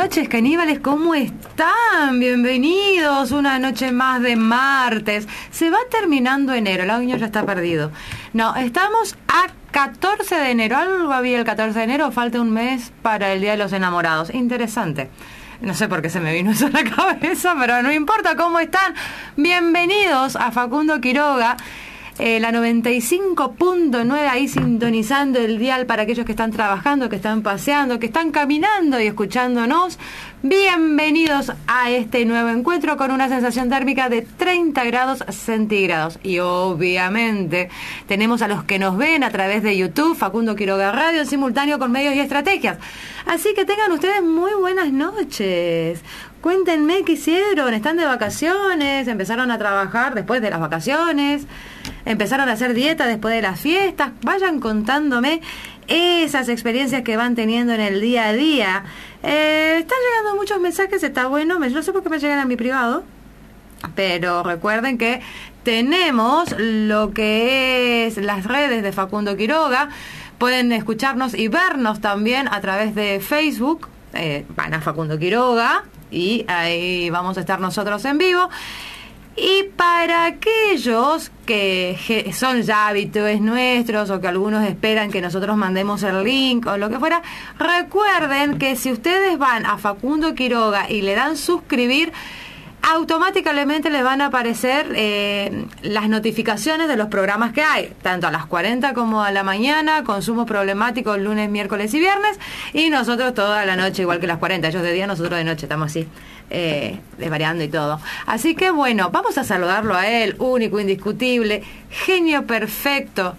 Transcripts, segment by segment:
noches, caníbales, ¿cómo están? Bienvenidos, una noche más de martes. Se va terminando enero, el año ya está perdido. No, estamos a 14 de enero, algo había el 14 de enero, falta un mes para el Día de los Enamorados. Interesante. No sé por qué se me vino eso a la cabeza, pero no importa. ¿Cómo están? Bienvenidos a Facundo Quiroga. La 95.9 ahí sintonizando el dial para aquellos que están trabajando, que están paseando, que están caminando y escuchándonos. Bienvenidos a este nuevo encuentro con una sensación térmica de 30 grados centígrados. Y obviamente tenemos a los que nos ven a través de YouTube, Facundo Quiroga Radio, en simultáneo con Medios y Estrategias. Así que tengan ustedes muy buenas noches. Cuéntenme qué hicieron, están de vacaciones, empezaron a trabajar después de las vacaciones, empezaron a hacer dieta después de las fiestas. Vayan contándome esas experiencias que van teniendo en el día a día. Están llegando muchos mensajes, está bueno, no sé por qué me llegan a mi privado, pero recuerden que tenemos lo que es las redes de Facundo Quiroga. Pueden escucharnos y vernos también a través de Facebook, van a Facundo Quiroga y ahí vamos a estar nosotros en vivo. Y para aquellos que son ya habitués nuestros o que algunos esperan que nosotros mandemos el link o lo que fuera, recuerden que si ustedes van a Facundo Quiroga y le dan suscribir, automáticamente les van a aparecer las notificaciones de los programas que hay, tanto a las 40 como a la mañana, consumo problemático lunes, miércoles y viernes, y nosotros toda la noche, igual que las 40, ellos de día, nosotros de noche, estamos así, desvariando y todo. Así que bueno, vamos a saludarlo a él, único, indiscutible, genio perfecto.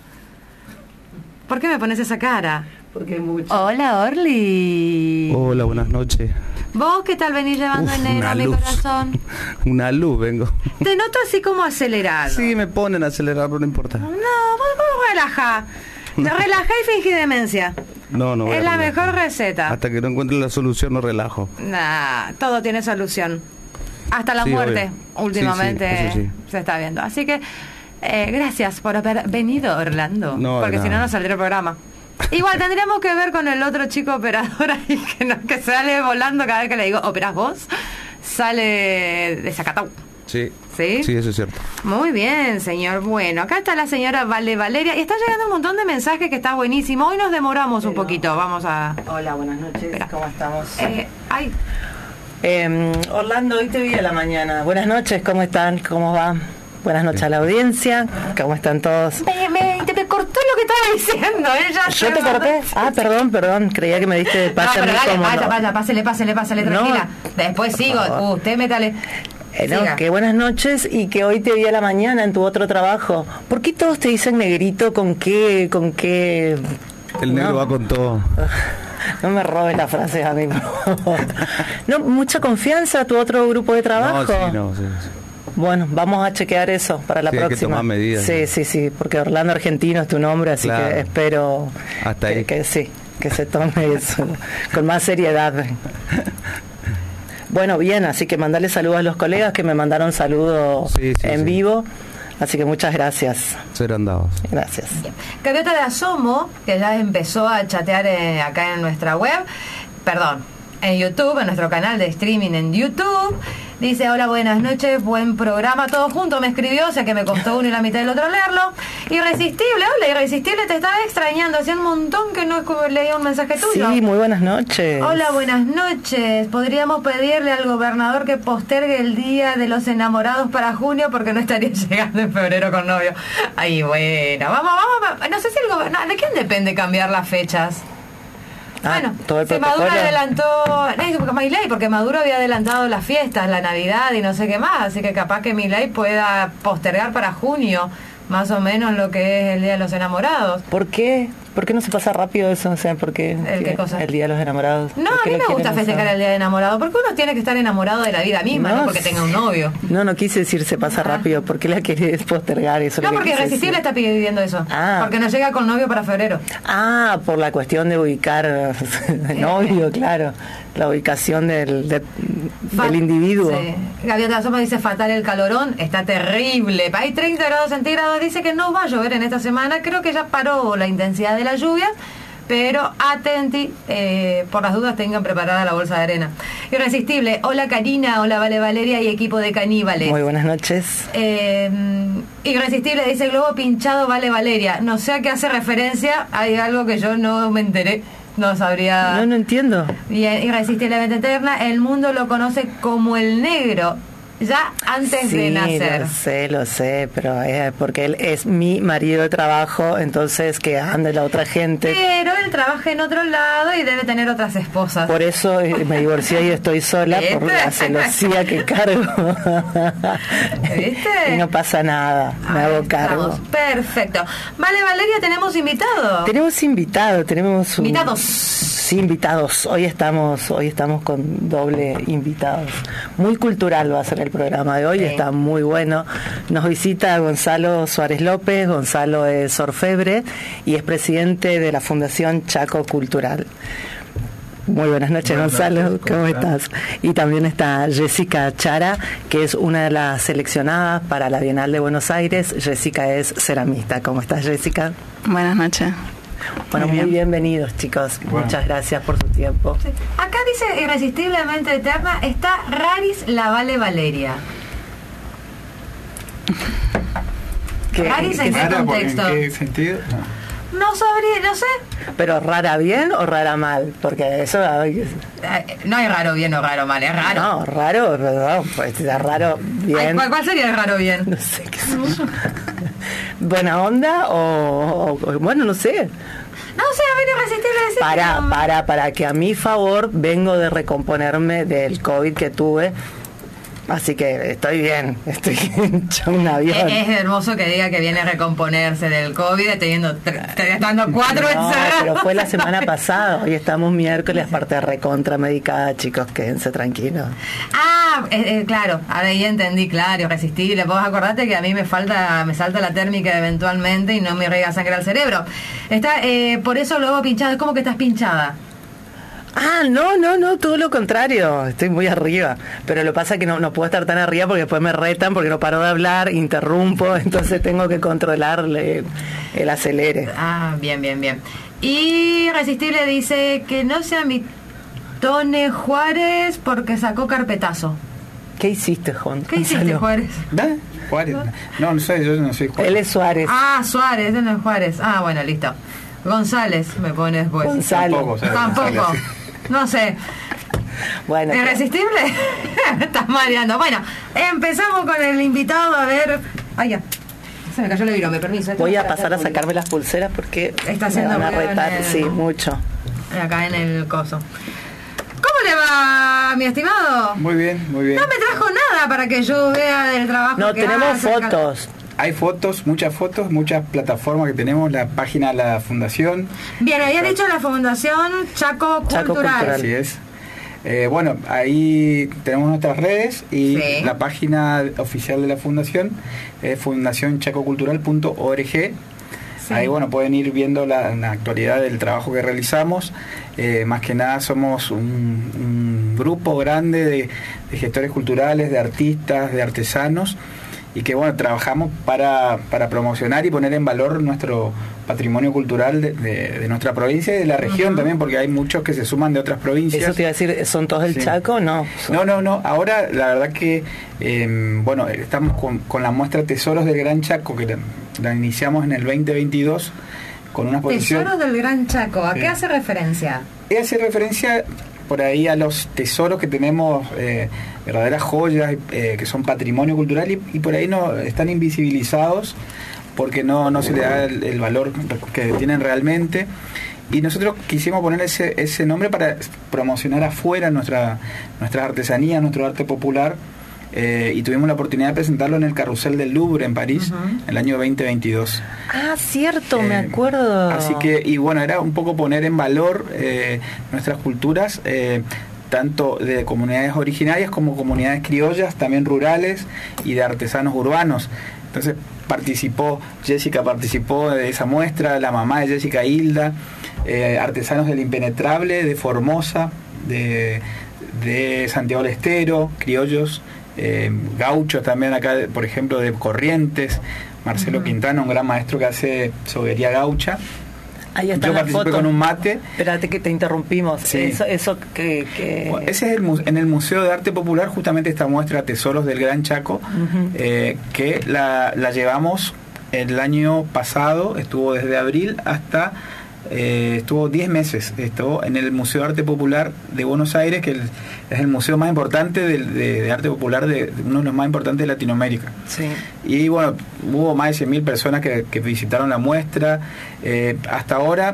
¿Por qué me pones esa cara? Porque hay mucho. Hola, Orly. Hola, buenas noches. ¿Vos qué tal venís llevando enero a mi corazón? Una luz vengo. Te noto así como acelerado. Sí, me ponen a acelerar, pero no importa. No, vos relaja. Relaja y fingí demencia. No. Es la mejor receta. Hasta que no encuentre la solución no relajo. Nah, todo tiene solución. Hasta la Sí, muerte, obvio. últimamente Sí, se está viendo. Así que, gracias por haber venido, Orlando. No, porque si no, no saldría el programa. Igual tendríamos que ver con el otro chico operador ahí que sale volando cada vez que le digo, ¿operás vos? Sale desacatado. Sí. ¿Sí? Sí, eso es cierto. Muy bien, señor. Bueno, acá está la señora Valeria y está llegando un montón de mensajes que está buenísimo. Hoy nos demoramos un poquito. Vamos a... Hola, buenas noches. Espera. ¿Cómo estamos? Ay, Orlando, hoy te vi a la mañana. Buenas noches, ¿cómo están? ¿Cómo va? Buenas noches a la audiencia. ¿Cómo están todos? me cortó lo que estaba diciendo. Ella ¿Yo te corté? Ah, perdón. Creía que me diste pase a mí como... Vaya, pásele, tranquila. Después sigo. Usted métale. No, que buenas noches y que hoy te vi a la mañana en tu otro trabajo. ¿Por qué todos te dicen negrito? ¿Con qué? El negro va con todo. No me robes las frases a mí, por favor. No, mucha confianza a tu otro grupo de trabajo. Sí. Bueno, vamos a chequear eso para la próxima. Hay que tomar medidas. Sí, porque Orlando Argentino es tu nombre, así claro. Que espero hasta ahí. Que se tome eso con más seriedad. Bueno, bien, así que mandale saludos a los colegas que me mandaron saludos en vivo, así que muchas gracias. Serán dados. Gracias. Gaviota de Asomo, que ya empezó a chatear acá en nuestra web, en YouTube, en nuestro canal de streaming en YouTube. Dice, hola, buenas noches, buen programa, todo junto, me escribió, o sea que me costó uno y la mitad del otro leerlo. Irresistible, hola, Irresistible, te estaba extrañando, hacía un montón que no leía un mensaje tuyo. Sí, muy buenas noches. Hola, buenas noches, podríamos pedirle al gobernador que postergue el Día de los Enamorados para junio porque no estaría llegando en febrero con novio. Ay, bueno, vamos, no sé si el gobernador, ¿de quién depende cambiar las fechas? Bueno, todo el si protocolo. Maduro adelantó, Milei, porque Maduro había adelantado las fiestas, la Navidad y no sé qué más, así que capaz que Milei pueda postergar para junio, más o menos lo que es el Día de los Enamorados. ¿Por qué? ¿Por qué no se pasa rápido eso? O sea, ¿por qué? ¿Qué cosa? El Día de los Enamorados. No, a mí me gusta festejar el Día de Enamorado, porque uno tiene que estar enamorado de la vida misma, no porque tenga un novio. No quise decir se pasa rápido, ¿por qué la querés postergar eso? No, porque Irresistible está pidiendo eso, porque no llega con novio para febrero. Por la cuestión de ubicar novio, claro, la ubicación del individuo. Sí. Gaviota Soma dice, fatal el calorón, está terrible, hay 30 grados centígrados, dice que no va a llover en esta semana, creo que ya paró la intensidad de la lluvia, pero atenti, por las dudas tengan preparada la bolsa de arena. Irresistible, hola Karina, hola Vale Valeria y equipo de caníbales. Muy buenas noches. Irresistible, dice globo pinchado Vale Valeria. No sé a qué hace referencia, hay algo que yo no me enteré. No sabría. No entiendo. Bien, Irresistiblemente Eterna, el mundo lo conoce como el negro, ya antes de nacer. Lo sé, pero porque él es mi marido de trabajo, entonces que ande la otra gente. Pero él trabaja en otro lado y debe tener otras esposas. Por eso me divorcié y estoy sola, por la celosía que cargo. ¿Viste? Y no pasa nada, me hago cargo. Estamos. Perfecto. Vale, Valeria, tenemos invitado. Tenemos Invitados. Sí, invitados. Hoy estamos con doble invitados. Muy cultural va a ser el programa de hoy, está muy bueno. Nos visita Gonzalo Suárez López. Gonzalo es orfebre y es presidente de la Fundación Chaco Cultural. Muy buenas noches, Gonzalo, ¿cómo estás? Y también está Jessica Chara, que es una de las seleccionadas para la Bienal de Buenos Aires. Jessica es ceramista. ¿Cómo estás, Jessica? Buenas noches. Bueno, muy bienvenidos, chicos. Bueno. Muchas gracias por su tiempo. Sí. Acá dice Irresistiblemente Eterna, está Raris la Vale Valeria. Raris, ¿en qué contexto? ¿En qué sentido? No sabría, no sé. ¿Pero rara bien o rara mal? Porque eso... No hay raro bien o raro mal, es raro. No, raro, perdón, pues está raro bien. ¿Cuál sería el raro bien? No sé qué sé yo. ¿Buena onda o bueno, no sé? No sé, a ver, Irresistible decir para que a mi favor vengo de recomponerme del COVID que tuve. Así que estoy bien, estoy hecho un avión. Es hermoso que diga que viene a recomponerse del COVID estando 4 encerrados. Pero fue la semana pasada, hoy estamos miércoles, parte recontra medicada, chicos, quédense tranquilos. Claro, ahora ya entendí, claro, Irresistible. Vos acordate que a mí me salta la térmica eventualmente y no me riega sangre al cerebro. Por eso luego pinchado, es como que estás pinchada. No, todo lo contrario, estoy muy arriba, pero lo que pasa es que no puedo estar tan arriba porque después me retan porque no paro de hablar, interrumpo, entonces tengo que controlarle el acelere. Bien. Y Irresistible dice que no se Tone Juárez porque sacó carpetazo. ¿Qué hiciste, Juan? ¿Qué hiciste, Juárez? Juárez. No sé, yo no soy Juárez. Él es Suárez. Suárez, él no es Juárez. Bueno, listo. González me pone después. Gonzalo. Tampoco. No sé. Bueno. ¿Irresistible? Me estás mareando. Bueno, empezamos con el invitado a ver. Ya. Se me cayó el virome, permiso. Voy a pasar a sacarme las pulseras porque está haciendo me van a retar. Sí, mucho. Acá en el coso. ¿Cómo le va, mi estimado? Muy bien. No me trajo nada para que yo vea del trabajo. No, tenemos fotos. Hay muchas fotos, muchas plataformas que tenemos, la página de la fundación. Bien, había dicho la fundación Chaco Cultural. Así es. Bueno, ahí tenemos nuestras redes y la página oficial de la fundación es fundacionchacocultural.org. Sí. Ahí, bueno, pueden ir viendo la actualidad del trabajo que realizamos. Más que nada somos un grupo grande de gestores culturales, de artistas, de artesanos, y que bueno, trabajamos para promocionar y poner en valor nuestro patrimonio cultural de nuestra provincia y de la región también, porque hay muchos que se suman de otras provincias. Eso te iba a decir, ¿son todos del Chaco? No. No, ahora la verdad que bueno, estamos con la muestra Tesoros del Gran Chaco, que la iniciamos en el 2022 con una exposición. Tesoros del Gran Chaco, ¿a qué hace referencia? Hace referencia por ahí a los tesoros que tenemos, verdaderas joyas que son patrimonio cultural y por ahí no están invisibilizados porque no se le da el valor que tienen realmente, y nosotros quisimos poner ese nombre para promocionar afuera nuestras artesanías, nuestro arte popular, y tuvimos la oportunidad de presentarlo en el Carrusel del Louvre en París en el año 2022. Cierto, me acuerdo. Así que, y bueno, era un poco poner en valor nuestras culturas, tanto de comunidades originarias como comunidades criollas, también rurales, y de artesanos urbanos. Entonces Jessica participó de esa muestra, la mamá de Jessica, Hilda, artesanos del Impenetrable, de Formosa, de Santiago del Estero, criollos, gauchos también acá, por ejemplo, de Corrientes, Marcelo Quintana, un gran maestro que hace sobería gaucha. Ahí está yo la participé foto. con un mate. Espérate que te interrumpimos. Sí. Eso que... Bueno, ese es en el Museo de Arte Popular, justamente esta muestra Tesoros del Gran Chaco, que la llevamos el año pasado, estuvo desde abril hasta... estuvo 10 meses, estuvo en el Museo de Arte Popular de Buenos Aires, que es el museo más importante de arte popular, de uno de los más importantes de Latinoamérica. Sí. Y bueno, hubo más de 100.000 personas que visitaron la muestra. Hasta ahora,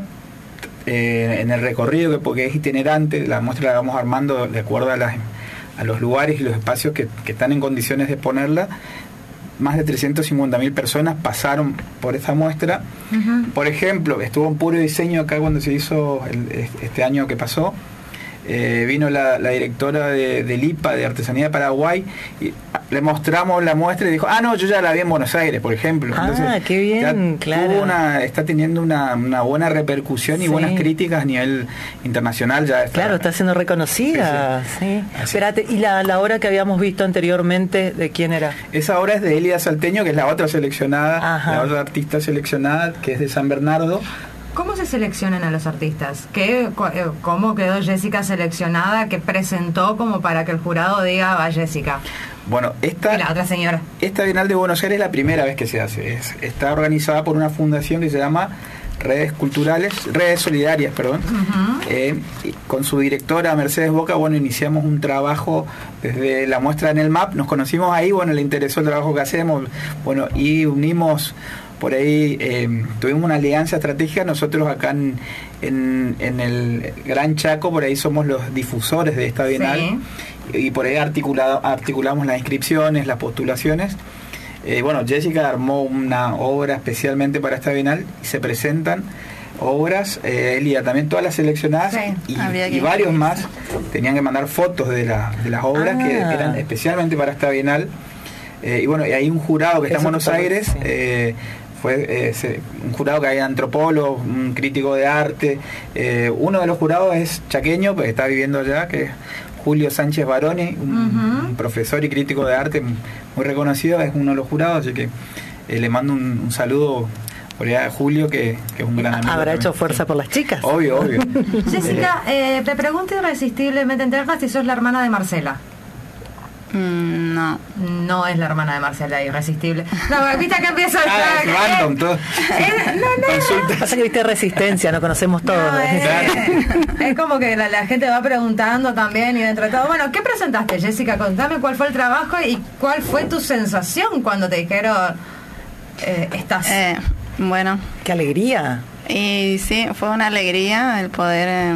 en el recorrido, porque es itinerante, la muestra la vamos armando de acuerdo a los lugares y los espacios que están en condiciones de exponerla. Más de 350.000 personas pasaron por esta muestra. Por ejemplo, estuvo en puro diseño acá cuando se hizo este año que pasó. Vino la directora del IPA, de Artesanía de Paraguay, y le mostramos la muestra y dijo, no, yo ya la vi en Buenos Aires, por ejemplo. Entonces, qué bien, claro. Está teniendo una buena repercusión y buenas críticas a nivel internacional. Ya claro, está siendo reconocida. Sí. Espérate, ¿y la obra que habíamos visto anteriormente, de quién era? Esa obra es de Elida Salteño, que es la otra seleccionada, la otra artista seleccionada, que es de San Bernardo. ¿Cómo se seleccionan a los artistas? ¿Cómo quedó Jessica seleccionada? ¿Qué presentó como para que el jurado diga, va Jessica? Bueno, Y la otra señora. Esta Bienal de Buenos Aires es la primera vez que se hace. Está organizada por una fundación que se llama Redes Solidarias, con su directora Mercedes Boca. Bueno, iniciamos un trabajo desde la muestra en el MAP, nos conocimos ahí, bueno, le interesó el trabajo que hacemos, bueno, y unimos por ahí, tuvimos una alianza estratégica. Nosotros acá en el Gran Chaco, por ahí somos los difusores de esta Bienal, y por ahí articulamos las inscripciones, las postulaciones. Bueno, Jessica armó una obra especialmente para esta Bienal y se presentan obras, Elia también, todas las seleccionadas, y varios más tenían que mandar fotos de las obras que eran especialmente para esta Bienal. Y bueno, y hay un jurado que está en Buenos Aires, fue un jurado que hay antropólogos, un crítico de arte, uno de los jurados es chaqueño, pues está viviendo allá, que es Julio Sánchez Baroni, un profesor y crítico de arte muy reconocido, es uno de los jurados, así que le mando un saludo por allá a Julio, que es un gran amigo. Habrá también. hecho fuerza por las chicas. Obvio. Jessica, te pregunto irresistiblemente interna si sos la hermana de Marcela. No. No es la hermana de Marcela, irresistible. No, viste que empieza random, todo. No. Pasa que viste Resistencia, no conocemos todos. Es como que la gente va preguntando también, y dentro de todo. Bueno, ¿qué presentaste, Jessica? Contame cuál fue el trabajo y cuál fue tu sensación cuando te dijeron estás. Bueno. ¡Qué alegría! Y sí, fue una alegría el poder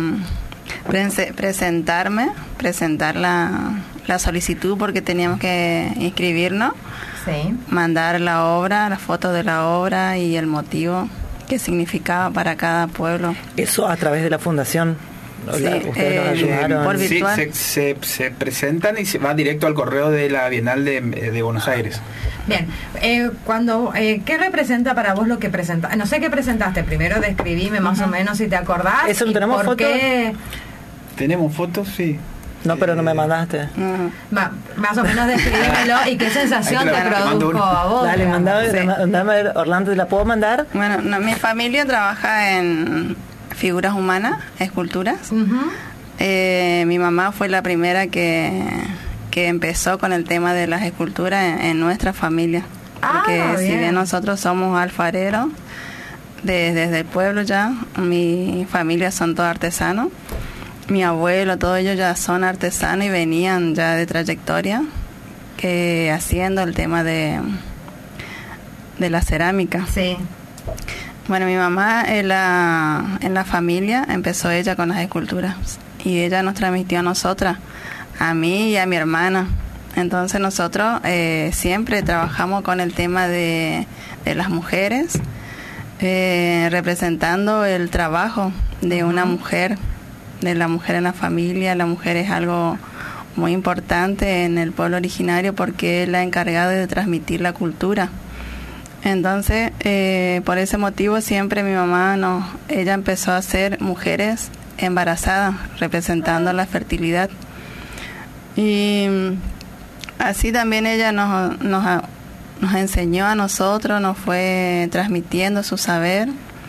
presentar la solicitud, porque teníamos que inscribirnos, mandar la obra, las fotos de la obra y el motivo que significaba para cada pueblo. Eso a través de la fundación. Ustedes nos ayudaron. Por virtual. Sí, se presentan y se va directo al correo de la Bienal de Buenos Aires. Bien, ¿qué representa para vos lo que presentaste? No sé qué presentaste, primero describime más o menos si te acordás. ¿Eso no tenemos fotos? ¿Tenemos fotos? Sí. No, pero no me mandaste. Más o menos describímelo y qué sensación te produjo a vos. Dale, mandame, Orlando, ¿te la puedo mandar? Bueno, mi familia trabaja en figuras humanas, esculturas. Mi mamá fue la primera que empezó con el tema de las esculturas en nuestra familia. Porque si bien nosotros somos alfareros, desde el pueblo ya, mi familia son todos artesanos. Mi abuelo, todos ellos ya son artesanos y venían ya de trayectoria haciendo el tema de la cerámica. Sí. Bueno, mi mamá en la familia empezó ella con las esculturas y ella nos transmitió a nosotras, a mí y a mi hermana. Entonces nosotros siempre trabajamos con el tema de las mujeres, representando el trabajo de una mujer, de la mujer en la familia. La mujer es algo muy importante en el pueblo originario porque es la encargada de transmitir la cultura. Entonces, por ese motivo siempre mi mamá ella empezó a hacer mujeres embarazadas, representando la fertilidad. Y así también ella nos enseñó a nosotros, nos fue transmitiendo su saber.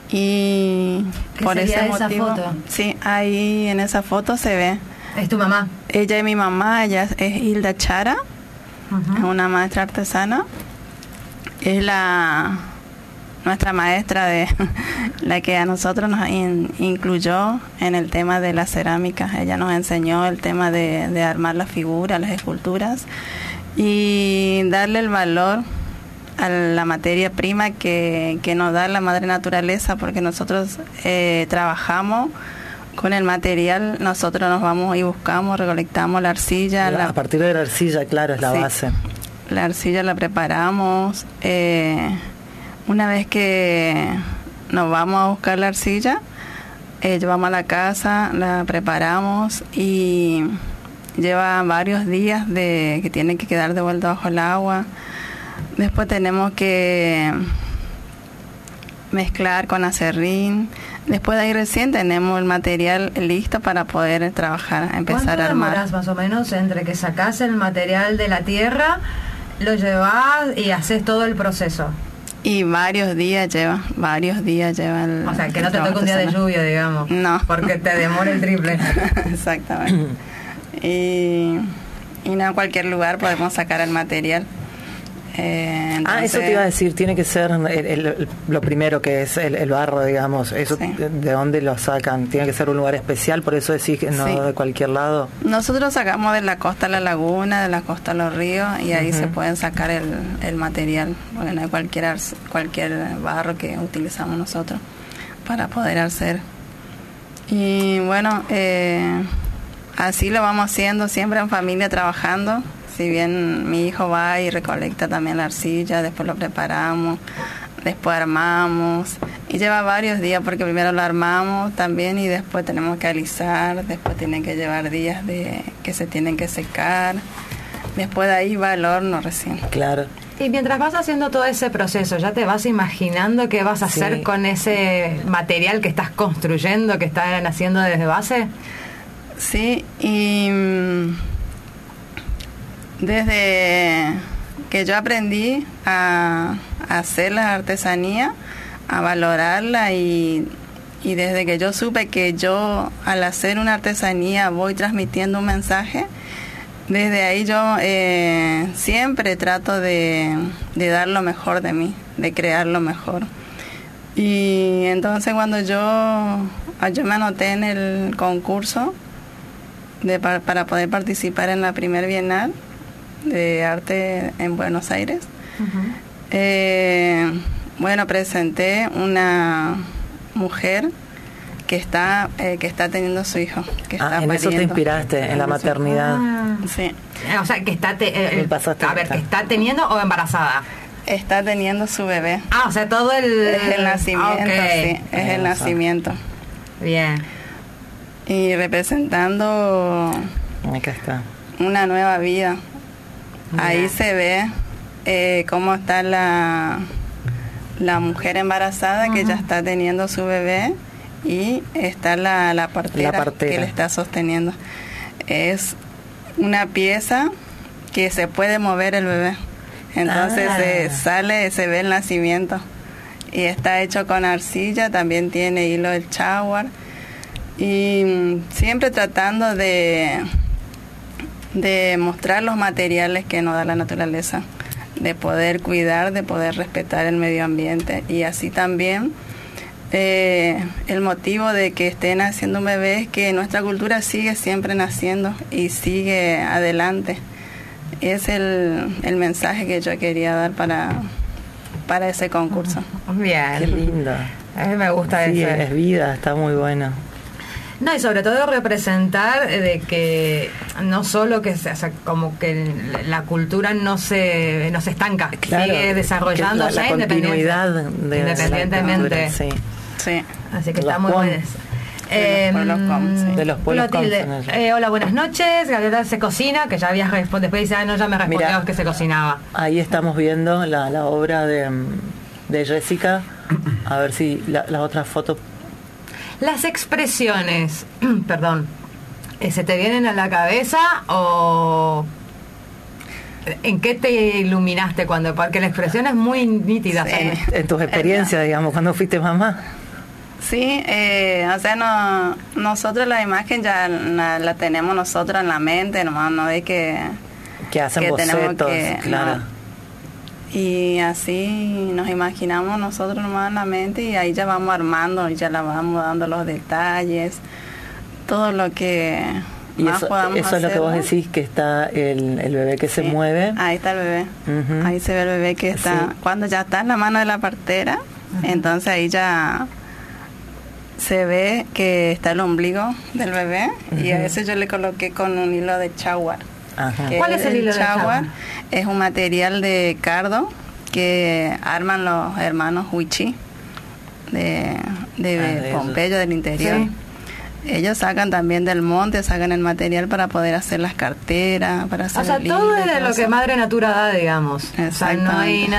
Y por ese esa motivo, foto? sí, ahí en esa foto se ve. ¿Es tu mamá? Ella es mi mamá, ella es Hilda Chara, es una maestra artesana. Es nuestra maestra de la que a nosotros nos incluyó en el tema de la cerámica. Ella nos enseñó el tema de armar las figuras, las esculturas y darle el valor a la materia prima que nos da la madre naturaleza, porque nosotros trabajamos con el material, nosotros nos vamos y buscamos, recolectamos la arcilla. A partir de la arcilla, claro, es la base. La arcilla la preparamos. Una vez que nos vamos a buscar la arcilla, llevamos a la casa, la preparamos y lleva varios días que tiene que quedar de vuelta bajo el agua. Después tenemos que mezclar con acerrín. Después de ahí recién tenemos el material listo para poder trabajar, empezar a armar. ¿Cuánto demoras más o menos entre que sacás el material de la tierra, lo llevas y haces todo el proceso? Y varios días lleva el... O sea, que no te toque un día de lluvia, digamos. No. Porque te demora el triple. Exactamente. Y no en cualquier lugar podemos sacar el material. Entonces, eso te iba a decir, tiene que ser lo primero que es el barro, digamos. Eso, sí. ¿De dónde lo sacan? Tiene que ser un lugar especial, por eso decís que no sí. De cualquier lado. Nosotros sacamos de la costa a la laguna, de la costa a los ríos, y ahí se pueden sacar el material. Porque no hay cualquier barro que utilizamos nosotros para poder hacer. Y bueno, así lo vamos haciendo, siempre en familia trabajando. Si bien mi hijo va y recolecta también la arcilla, después lo preparamos, después armamos. Y lleva varios días porque primero lo armamos también y después tenemos que alisar, después tiene que llevar días que se tienen que secar. Después de ahí va al horno recién. Claro. Y mientras vas haciendo todo ese proceso, ¿ya te vas imaginando qué vas a hacer con ese material que estás construyendo, que están haciendo desde base? Sí, y desde que yo aprendí a hacer la artesanía, a valorarla y desde que yo supe que yo al hacer una artesanía voy transmitiendo un mensaje, desde ahí yo siempre trato de dar lo mejor de mí, de crear lo mejor. Y entonces cuando yo me anoté en el concurso para poder participar en la primer Bienal de Arte en Buenos Aires, presenté una mujer que está teniendo su hijo, que está en pariendo. eso te inspiraste, en la maternidad. Sí. O sea, que está que está teniendo o embarazada. Está teniendo su bebé. O sea, todo es el nacimiento, okay. Sí, es el nacimiento. Bien. Y representando Acá está. una nueva vida. Ahí se ve cómo está la mujer embarazada que ya está teniendo su bebé y está la partera que le está sosteniendo. Es una pieza que se puede mover el bebé. Entonces se ve el nacimiento. Y está hecho con arcilla, también tiene hilo del chawar. Y siempre tratando de mostrar los materiales que nos da la naturaleza, de poder cuidar, de poder respetar el medio ambiente. Y así también el motivo de que estén haciendo un bebé es que nuestra cultura sigue siempre naciendo y sigue adelante. Es el mensaje que yo quería dar para ese concurso. Bien. Qué lindo. A mí me gusta sí, eso. Es vida, está muy bueno. No, y sobre todo representar de que no solo que como que la cultura no se estanca, claro, sigue desarrollándose la continuidad independientemente. Sí. Sí. Así que está muy bueno. De los pueblos hola, buenas noches. Gabriela se cocina, que ya había después dice, ya me respondió que se cocinaba. Ahí estamos viendo la obra de Jessica. A ver si las otras fotos. Las expresiones, perdón, ¿se te vienen a la cabeza o en qué te iluminaste porque la expresión es muy nítida? Sí. En tus experiencias, digamos, cuando fuiste mamá. Sí, o sea, nosotros la imagen ya la tenemos nosotros en la mente, nomás no es que hacen que bocetos, claro. No. Y así nos imaginamos nosotros nomás en la mente y ahí ya vamos armando y ya la vamos dando los detalles, todo lo que y más eso, podamos eso es lo que vos decís, que está el bebé que se mueve. Ahí está el bebé. Ahí se ve el bebé que está, cuando ya está en la mano de la partera, entonces ahí ya se ve que está el ombligo del bebé y a veces yo le coloqué con un hilo de chaguar. ¿Cuál es el hilo de chaguar? Es un material de cardo que arman los hermanos Huichi de Pompeyo, del interior. Sí. Ellos sacan también del monte, sacan el material para poder hacer las carteras, para hacer todo es de lo que Madre Natura da, digamos. O sea, no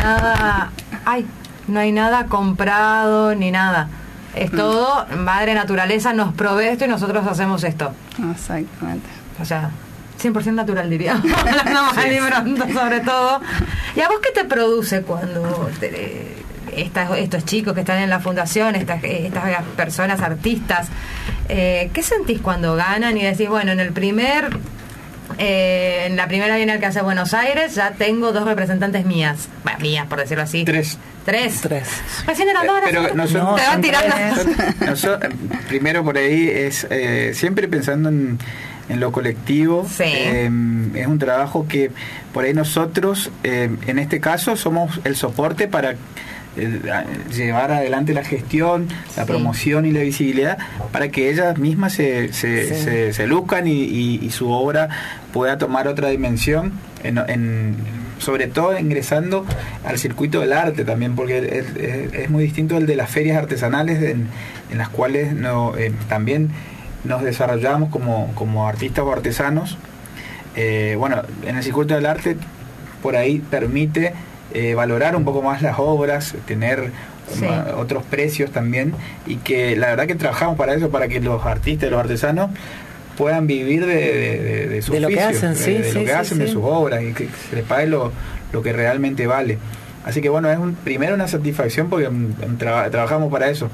hay nada comprado ni nada. Es todo, Madre Naturaleza nos provee esto y nosotros hacemos esto. Exactamente. O sea, 100% natural, diría. Hablando más libros, sobre todo. ¿Y a vos qué te produce cuando estos chicos que están en la fundación, estas personas artistas, qué sentís cuando ganan y decís, bueno, en la primera Bienal que hace Buenos Aires ya tengo 2 representantes mías, bueno, mías por decirlo así. 3. Recién eran 2 horas. Pero nosotros, te van tirando. Primero por ahí es siempre pensando en lo colectivo. Sí. Es un trabajo que por ahí nosotros, en este caso, somos el soporte para llevar adelante la gestión, la promoción y la visibilidad para que ellas mismas se luzcan y su obra pueda tomar otra dimensión, sobre todo ingresando al circuito del arte también, porque es muy distinto el de las ferias artesanales en las cuales también nos desarrollamos como artistas o artesanos. Bueno, en el circuito del arte por ahí permite valorar un poco más las obras, tener otros precios también, y que la verdad que trabajamos para eso, para que los artistas y los artesanos puedan vivir de su oficio, lo que hacen, de sus obras, y que se les pague lo que realmente vale. Así que bueno, es primero una satisfacción porque trabajamos para eso.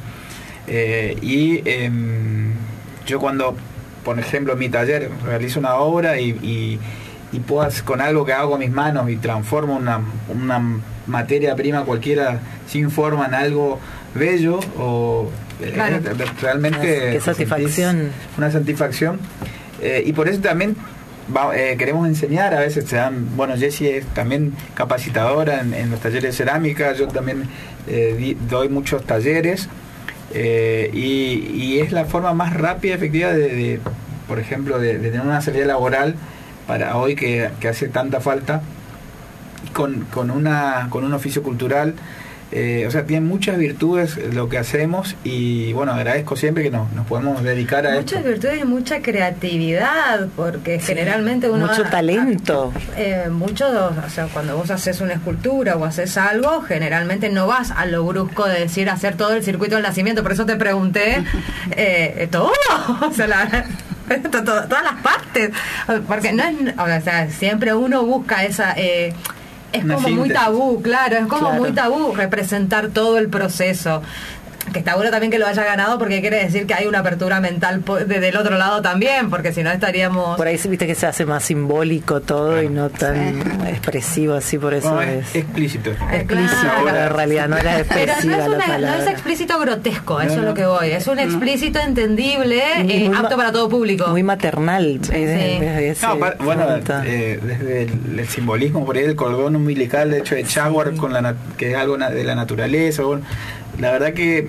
Yo cuando, por ejemplo, en mi taller realizo una obra y puedo, con algo que hago con mis manos y transformo una materia prima cualquiera sin forma en algo bello, realmente qué satisfacción. Una satisfacción. Y por eso también queremos enseñar. A veces Jessie es también capacitadora en los talleres de cerámica. Yo también doy muchos talleres, y es la forma más rápida y efectiva por ejemplo, de tener una salida laboral para hoy que hace tanta falta, con un oficio cultural. O sea, tiene muchas virtudes lo que hacemos, y bueno, agradezco siempre que nos podemos dedicar a esto. Muchas virtudes y mucha creatividad, porque generalmente uno... Mucho talento. O sea, cuando vos haces una escultura o haces algo, generalmente no vas a lo brusco de decir hacer todo el circuito del nacimiento. Por eso te pregunté, ¿todo? O sea, todas las partes, porque no es, o sea, siempre uno busca esa es como muy tabú, claro, es como muy tabú representar todo el proceso. Que está bueno también que lo haya ganado, porque quiere decir que hay una apertura mental del otro lado también, porque si no estaríamos... Por ahí viste que se hace más simbólico todo y no tan expresivo así, por eso es explícito. Explícito, pero en realidad no era expresiva. Pero no es explícito grotesco, eso es lo que voy. Es un explícito entendible, apto para todo público. Muy maternal. Desde el simbolismo, por ahí el cordón umbilical, de hecho, de Chaguar, que es algo de la naturaleza. La verdad que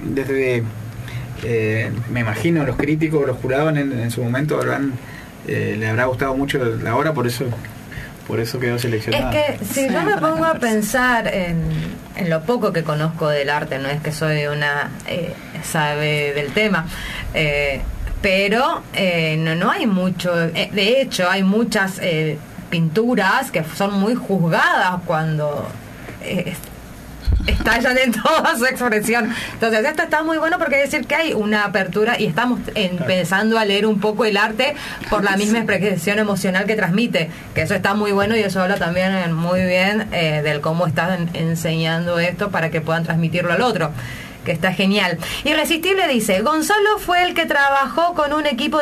me imagino los críticos, los jurados en su momento le habrá gustado mucho la obra, por eso quedó seleccionada. Es que si yo me pongo a pensar en lo poco que conozco del arte, no es que soy una sabe del tema, pero no hay mucho. De hecho, hay muchas pinturas que son muy juzgadas cuando estallan en toda su expresión. Entonces esto está muy bueno, porque es decir que hay una apertura y estamos empezando a leer un poco el arte por la misma expresión emocional que transmite, que eso está muy bueno, y eso habla también muy bien del cómo están enseñando esto para que puedan transmitirlo al otro. que está genial. Irresistible dice, Gonzalo fue el que trabajó con un equipo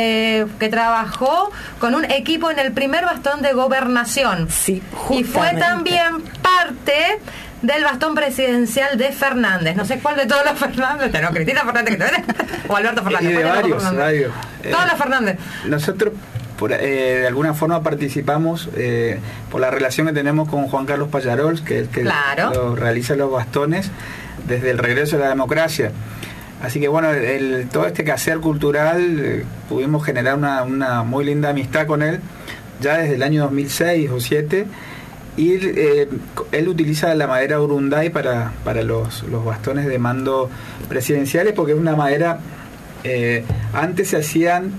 en el primer bastón de gobernación. Sí, y fue también parte del bastón presidencial de Fernández. No sé cuál de todos los Fernández, no, Cristina Fernández, o Alberto Fernández. Y de varios. Todos los Fernández. Nosotros de alguna forma participamos por la relación que tenemos con Juan Carlos Pallarols, que es el que realiza los bastones desde el regreso de la democracia. Así que bueno, todo este quehacer cultural pudimos generar una muy linda amistad con él ya desde el año 2006 o 2007, y él utiliza la madera Urunday para los bastones de mando presidenciales, porque es una madera, antes se hacían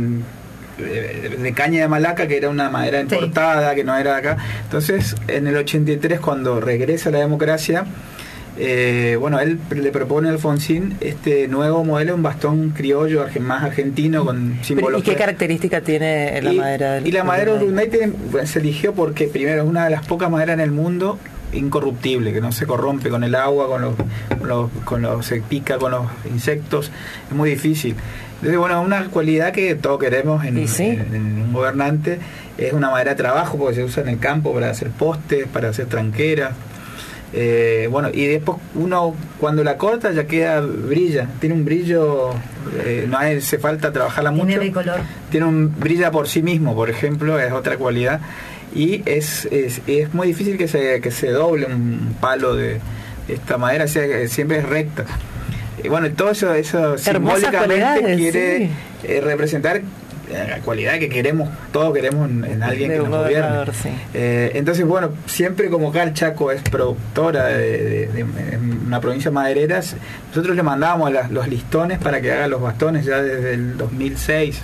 de caña de Malaca, que era una madera importada, que no era de acá. Entonces en el 83, cuando regresa la democracia, él le propone a Alfonsín este nuevo modelo, un bastón criollo más argentino con símbolos. ¿Y qué característica tiene la madera? Y la madera Urunday se eligió porque primero es una de las pocas maderas en el mundo incorruptible, que no se corrompe con el agua, se pica con los insectos, es muy difícil. Entonces, bueno, una cualidad que todos queremos en un gobernante es una madera de trabajo, porque se usa en el campo para hacer postes, para hacer tranqueras. Y después uno cuando la corta ya brilla, tiene un brillo, no hace falta trabajarla mucho. Tiene color. Brilla por sí mismo, por ejemplo, es otra cualidad. Y es muy difícil que se doble un palo de esta madera, siempre es recta. Todo eso simbólicamente quiere representar la cualidad que todos queremos en alguien que nos gobierne. Sí. Entonces, siempre como acá el Chaco es productora de una provincia maderera, nosotros le mandábamos los listones para que haga los bastones ya desde el 2006.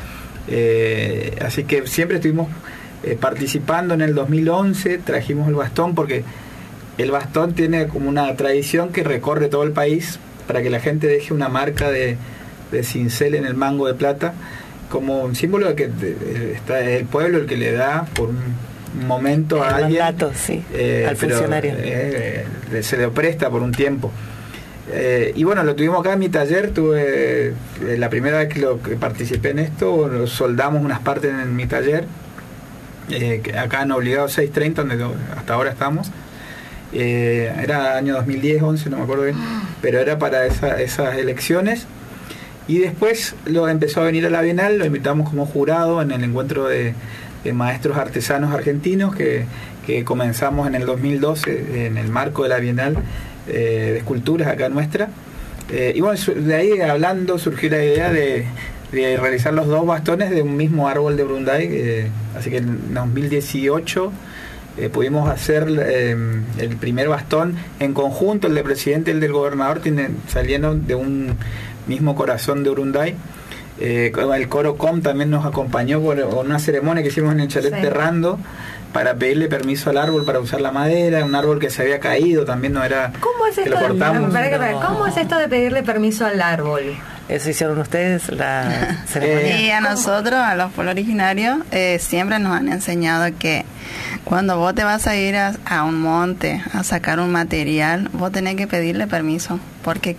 Así que siempre estuvimos participando. En el 2011 trajimos el bastón, porque el bastón tiene como una tradición que recorre todo el país para que la gente deje una marca de cincel en el mango de plata, como un símbolo de que está el pueblo el que le da por un momento a alguien mandato, al funcionario, se le presta por un tiempo. Lo tuvimos acá en mi taller. Tuve la primera vez que participé en esto, soldamos unas partes en mi taller, acá en Obligado 630, donde hasta ahora estamos. Era año 2010, 11, no me acuerdo bien, pero era para esas elecciones. Y después lo empezó a venir a la Bienal, lo invitamos como jurado en el encuentro de maestros artesanos argentinos que comenzamos en el 2012 en el marco de la Bienal de esculturas acá nuestra. De ahí hablando surgió la idea de realizar los dos bastones de un mismo árbol de Urunday, así que en 2018 pudimos hacer el primer bastón en conjunto, el de presidente y el del gobernador salieron de un mismo corazón de Urunday. El coro Com también nos acompañó con una ceremonia que hicimos en el chalet Terrando para pedirle permiso al árbol para usar la madera, un árbol que se había caído, también no era ¿Cómo es que lo cortamos. ¿Cómo es esto de pedirle permiso al árbol? ¿Eso hicieron ustedes, la ceremonia? Y a nosotros, a los pueblos originarios, siempre nos han enseñado que cuando vos te vas a ir a un monte a sacar un material, vos tenés que pedirle permiso, porque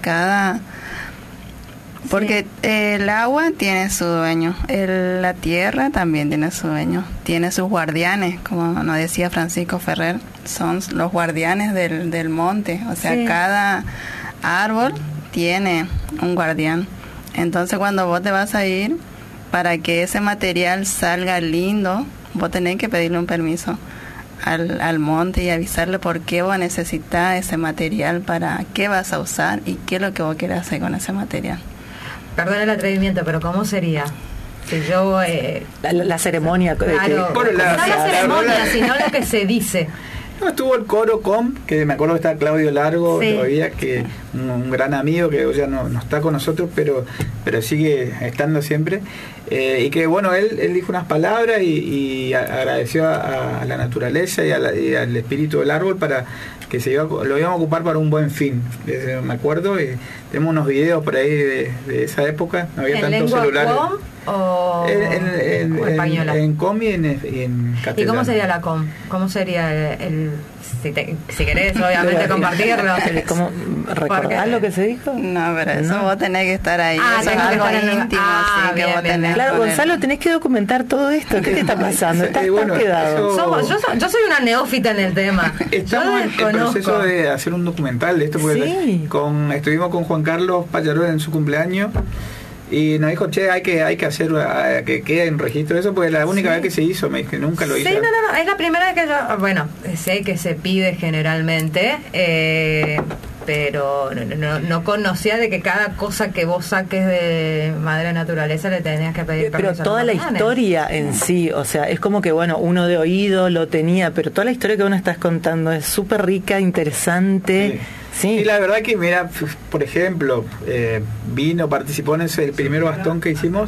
el agua tiene su dueño, la tierra también tiene su dueño, tiene sus guardianes, como nos decía Francisco Ferrer, son los guardianes del monte, o sea, cada árbol tiene un guardián. Entonces cuando vos te vas a ir, para que ese material salga lindo, vos tenés que pedirle un permiso al monte y avisarle por qué vos necesitas ese material, para qué vas a usar y qué es lo que vos querés hacer con ese material. Perdón el atrevimiento, pero ¿cómo sería? Si yo... la ceremonia. Claro, no la ceremonia, sino lo que se dice. No, estuvo el coro Com, que me acuerdo que está Claudio Largo todavía, que un gran amigo que hoy ya no está con nosotros, pero sigue estando siempre. Y que él dijo unas palabras y agradeció a la naturaleza y al espíritu del árbol para que lo íbamos a ocupar para un buen fin. Me acuerdo, y tenemos unos videos por ahí de esa época, no había tantos celulares. ¿O en española? En Com y en catalán. ¿Y cómo sería la Com? ¿Cómo sería el si querés, obviamente, compartirlo. ¿Cómo recordás lo que se dijo? No, pero eso vos tenés que estar ahí. Eso es algo íntimo, sí, que vos tenés. Claro, Gonzalo, tenés que documentar todo esto. ¿Qué te está pasando? ¿Estás quedado? Yo soy una neófita en el tema. Estamos en el proceso de hacer un documental de esto, porque estuvimos con Juan Carlos Pallarol en su cumpleaños y nos dijo, che, hay que hacer que quede en registro eso, porque la única vez que se hizo, me dije, nunca lo hice. Sí, no, es la primera vez que yo, bueno, sé que se pide generalmente, pero no conocía de que cada cosa que vos saques de madre naturaleza le tenías que pedir permiso. Pero toda la historia en sí, o sea, es como que, bueno, uno de oído lo tenía, pero toda la historia que uno estás contando es súper rica, interesante. Sí. Y la verdad que, mira, por ejemplo, participó en el primer bastón que hicimos,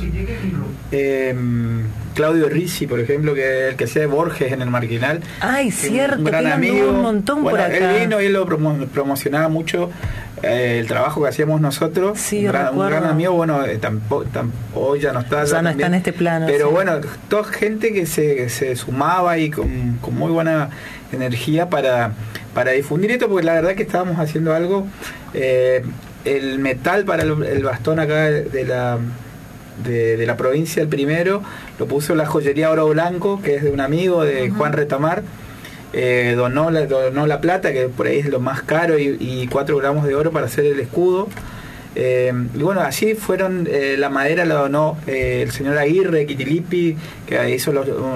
Claudio Rizzi, por ejemplo, que es el que hacía de Borges en el Marginal. Ay, cierto, un gran amigo. Un montón por acá. Él vino y él lo promocionaba mucho, el trabajo que hacíamos nosotros. Sí, un gran amigo, bueno, hoy ya no está. Ya no está en este plano. Pero bueno, toda gente que se sumaba y con muy buena energía para difundir esto, porque la verdad que estábamos haciendo algo. El metal para el bastón acá de la provincia, el primero, lo puso la joyería Oro Blanco, que es de un amigo de Juan Retamar. Donó la plata, que por ahí es lo más caro, y 4 gramos de oro para hacer el escudo. Y bueno, así fueron, la madera la donó el señor Aguirre Quitilipi, que hizo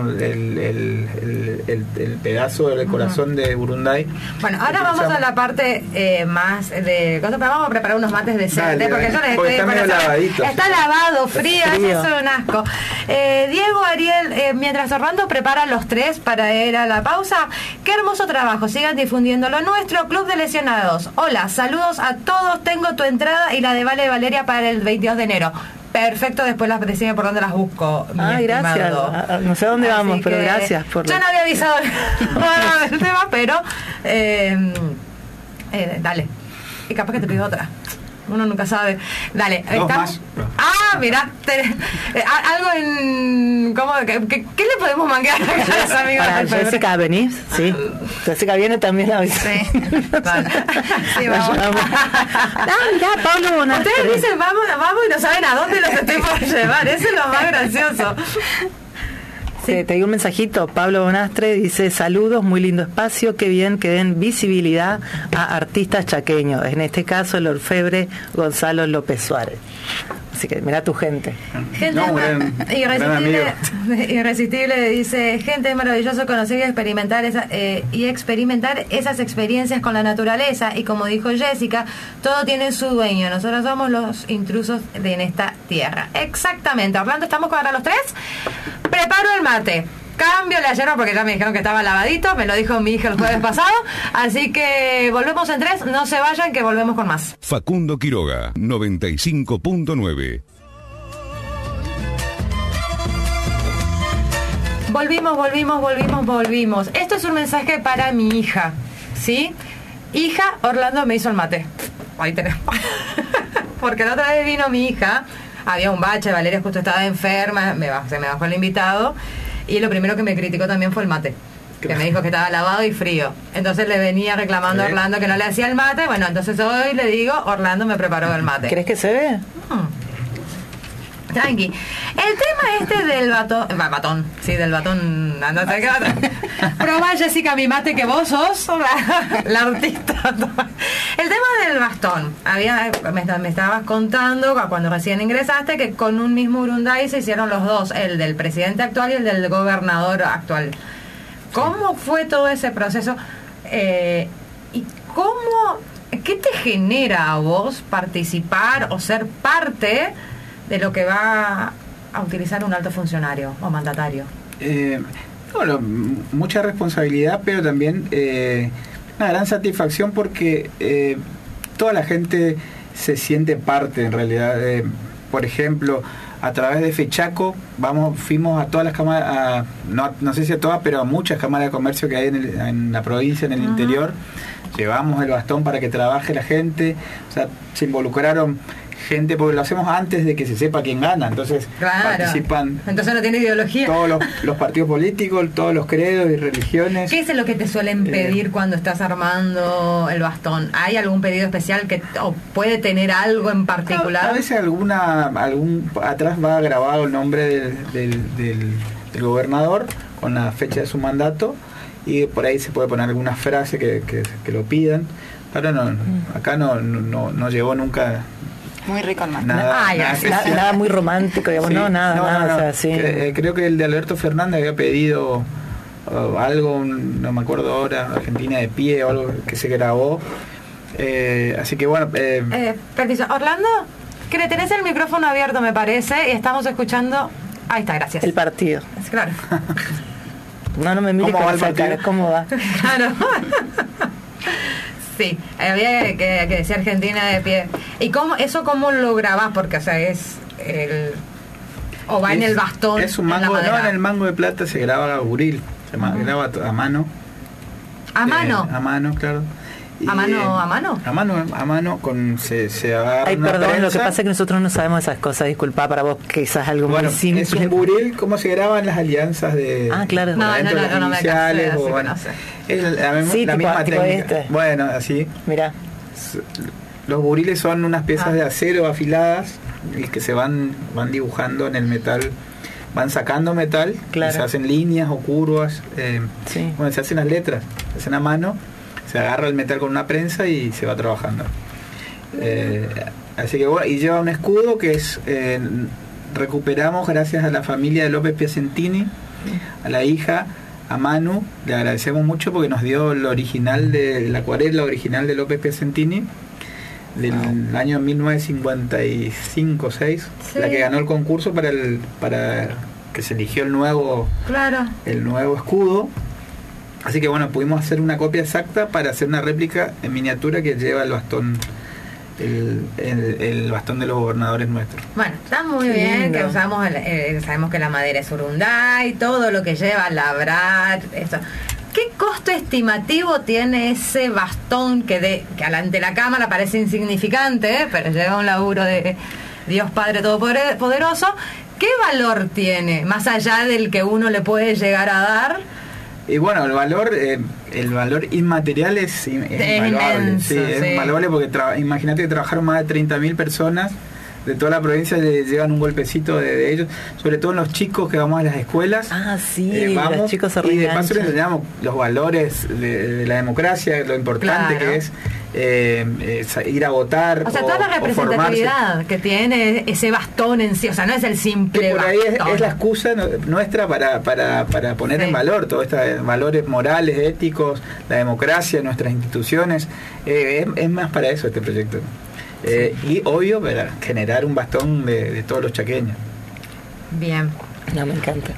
el pedazo del corazón de Burunday. Bueno, ahora vamos a la parte más de cosas, pero vamos a preparar unos mates decentes, porque yo les estoy está medio lavadito. Está lavado, frío, eso es un asco. Diego, Ariel, mientras Orlando prepara los 3 para ir a la pausa, qué hermoso trabajo, sigan difundiendo lo nuestro. Club de Lesionados, hola, saludos a todos, tengo tu entrada y la de Vale Valeria para el 22 de enero. Perfecto, después decime por dónde las busco. Gracias. No sé a dónde vamos, pero gracias por. Yo no había avisado el tema, pero dale. Y capaz que te pido otra. Uno nunca sabe. Dale, más. Mira, algo en. ¿Cómo? ¿Qué le podemos manguear a los amigos? Para Jessica, ¿venís? Sí. Jessica viene también la visita. Sí. Vale. Sí, vamos. Mirá, Pablo Bonastre. Ustedes dicen vamos y no saben a dónde los estoy por llevar. Eso es lo más gracioso. Sí. Te digo un mensajito. Pablo Bonastre dice: saludos, muy lindo espacio, qué bien que den visibilidad a artistas chaqueños, en este caso el orfebre Gonzalo López Suárez. Así que mira tu gente. Irresistible dice: gente, es maravilloso conocer y experimentar esas experiencias con la naturaleza, y como dijo Jessica, todo tiene su dueño, nosotros somos los intrusos en esta tierra. Exactamente. Orlando, ¿estamos para los 3? Preparo el mate, cambio la yerba porque ya me dijeron que estaba lavadito, me lo dijo mi hija el jueves pasado, así que volvemos en 3, no se vayan que volvemos con más. Facundo Quiroga, 95.9. Volvimos. Esto es un mensaje para mi hija, ¿sí? Hija, Orlando me hizo el mate. Ahí tenemos. Porque la otra vez vino mi hija, había un bache, Valeria justo estaba enferma, se me bajó el invitado, y lo primero que me criticó también fue el mate, que me dijo que estaba lavado y frío. Entonces le venía reclamando a Orlando que no le hacía el mate. Bueno, entonces hoy le digo, Orlando me preparó el mate. ¿Crees que se ve? Tranqui. El tema del batón. Sí, del batón. Andate acá. Probá, Jessica, mi mate, que vos sos la artista. El tema del bastón. Me estabas contando cuando recién ingresaste que con un mismo Urunday se hicieron los dos, el del presidente actual y el del gobernador actual. ¿Cómo fue todo ese proceso? ¿Y qué te genera a vos participar o ser parte de lo que va a utilizar un alto funcionario o mandatario? Bueno, mucha responsabilidad, pero también una gran satisfacción porque toda la gente se siente parte en realidad. Por ejemplo, a través de Fechaco fuimos a todas las cámaras, no sé si a todas, pero a muchas cámaras de comercio que hay en la provincia, en el interior. Llevamos el bastón para que trabaje la gente, o sea, se involucraron gente, porque lo hacemos antes de que se sepa quién gana, entonces participan. Entonces no tiene ideología. Todos los partidos políticos, todos los credos y religiones. ¿Qué es lo que te suelen pedir cuando estás armando el bastón? ¿Hay algún pedido especial que o puede tener algo en particular? A veces atrás va grabado el nombre del gobernador con la fecha de su mandato, y por ahí se puede poner alguna frase que lo pidan. Pero no, acá no llegó nunca. Muy rico el nada muy romántico, digamos, sí, nada. O sea, sí. Creo que el de Alberto Fernández había pedido algo, no me acuerdo ahora, Argentina de pie o algo que se grabó. Así que bueno. Permiso, Orlando, que tenés el micrófono abierto, me parece, y estamos escuchando. Ahí está, gracias. El partido. Claro. No me mires con esa cara, ¿cómo va? Claro. Sí, había que decir Argentina de pie. ¿Y cómo lo grabás? Porque, o sea, es o va en el bastón. Es un mango, en el mango de plata se graba buril, se graba a mano. ¿A mano? A mano, claro. ¿A mano? A mano, se agarra. Ay, perdón, prensa. Lo que pasa es que nosotros no sabemos esas cosas. Disculpa, para vos quizás algo muy simple. Es un buril, ¿cómo se graban las alianzas de claro. No me casé, es la misma técnica. Bueno, así. Mira. Los buriles son unas piezas de acero afiladas y que se van dibujando en el metal. Van sacando metal, y se hacen líneas o curvas. Se hacen las letras, se hacen a mano. Se agarra el metal con una prensa y se va trabajando. Así que bueno, y lleva un escudo que es recuperamos gracias a la familia de López Piacentini, a la hija, a Manu. Le agradecemos mucho porque nos dio el original de la acuarela original de López Piacentini del año 1955-6, la que ganó el concurso para que se eligió el nuevo escudo. Así que bueno, pudimos hacer una copia exacta para hacer una réplica en miniatura que lleva el bastón, el bastón de los gobernadores nuestros. Bueno, está muy bien que usamos, sabemos que la madera es urunday, todo lo que lleva labrar, eso. ¿Qué costo estimativo tiene ese bastón que ante la cámara parece insignificante, pero lleva un laburo de Dios Padre Todopoderoso? ¿Qué valor tiene, más allá del que uno le puede llegar a dar? Y bueno, el valor inmaterial es invaluable. Es invaluable porque imagínate que trabajaron más de 30.000 personas de toda la provincia, le llevan un golpecito de ellos, sobre todo en los chicos que vamos a las escuelas. Vamos, los chicos se y de paso les enseñamos los valores de la democracia, lo importante que es ir a votar. O sea, toda la representatividad que tiene ese bastón en sí, o sea, no es el simple que por ahí es la excusa nuestra para poner en valor todos estos valores morales, éticos, la democracia, nuestras instituciones. Es más para eso este proyecto. Y obvio para generar un bastón de todos los chaqueños. Bien. No, me encanta.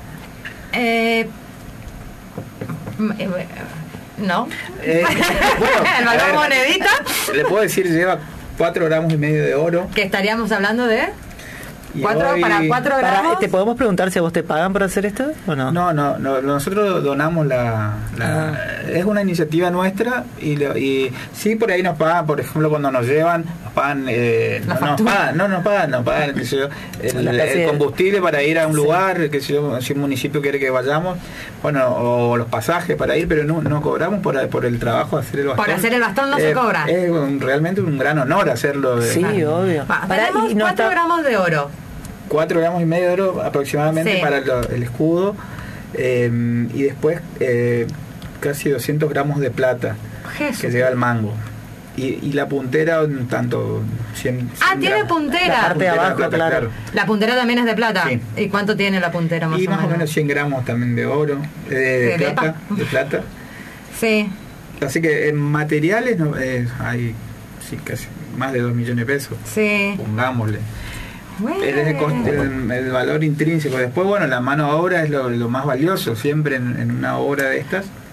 No. Bueno, el valor monedita. Le puedo decir, lleva 4,5 gramos de oro. Que estaríamos hablando de 4 gramos. ¿Te podemos preguntar si a vos te pagan por hacer esto o no? No, nosotros donamos es una iniciativa nuestra y sí, por ahí nos pagan, por ejemplo, cuando nos llevan, nos pagan, nos pagan qué sé yo, el combustible para ir a un lugar, qué sé yo, si un municipio quiere que vayamos, bueno, o los pasajes para ir, pero no cobramos por el trabajo de hacer el bastón. Por hacer el bastón no se cobra. Es realmente un gran honor hacerlo. Sí, obvio. Tenemos 4 gramos de oro. 4,5 gramos de oro aproximadamente para el escudo, y después casi 200 gramos de plata que lleva el mango, y la puntera un tanto 100 tiene gramos. Puntera, la parte de abajo, plata, claro. La puntera también es de plata. Sí. ¿Y cuánto tiene la puntera más o menos 100 gramos también de oro, de plata. Sí. Así que en materiales hay casi más de 2 millones de pesos. Sí. Pongámosle. Bueno. El valor intrínseco. Después, bueno, la mano de obra es lo más valioso siempre en una obra de estas.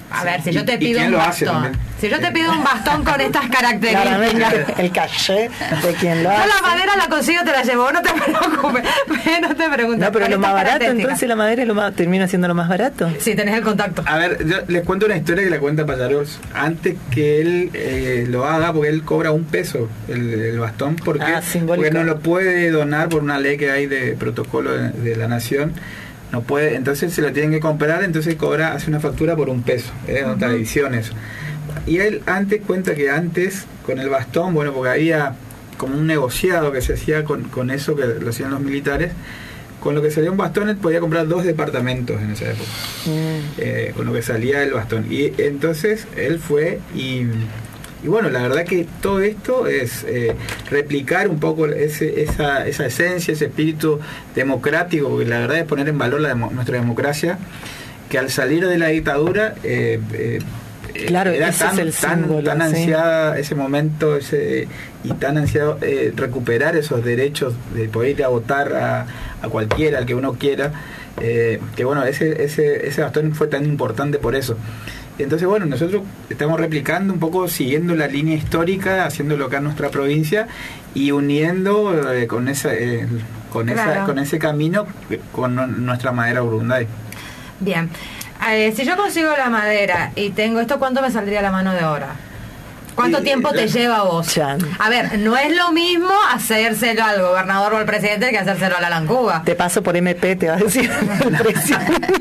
A ver, si yo te pido quién un lo hace bastón, también? si yo te pido un bastón con estas características, Claramente, el caché de quien lo yo hace. la madera la consigo, te la llevo, no te preocupes, no te preguntes. No, pero con lo más estas barato, características. entonces la madera es termina siendo lo más barato. Sí, tenés el contacto. A ver, yo les cuento una historia que la cuenta Pallaros. Antes que él lo haga, porque él cobra $1 el bastón, porque no lo puede donar por una ley que hay de protocolo de la nación. No puede, entonces se lo tienen que comprar, entonces hace una factura por $1. Es otra tradición eso. Y él cuenta que antes, con el bastón, bueno, porque había como un negociado que se hacía con eso, que lo hacían los militares. Con lo que salía un bastón, él podía comprar 2 departamentos en esa época, con lo que salía el bastón. Y entonces él fue y bueno, la verdad que todo esto es replicar un poco esa esencia, ese espíritu democrático, que la verdad es poner en valor nuestra democracia, que al salir de la dictadura claro, era ese es el símbolo, tan ansiada ese momento y tan ansiado recuperar esos derechos de poder ir a votar a cualquiera, al que uno quiera, que bueno, ese bastón fue tan importante por eso. Entonces bueno, nosotros estamos replicando un poco, siguiendo la línea histórica, haciéndolo acá en nuestra provincia y uniendo con ese camino con nuestra madera Urunday. Bien. Si yo consigo la madera y tengo esto, ¿cuánto me saldría la mano de obra? ¿Cuánto tiempo te lleva a vos? A ver, no es lo mismo hacérselo al gobernador o al presidente que hacérselo a la Lancuba. Te paso por MP, te va a decir el precio.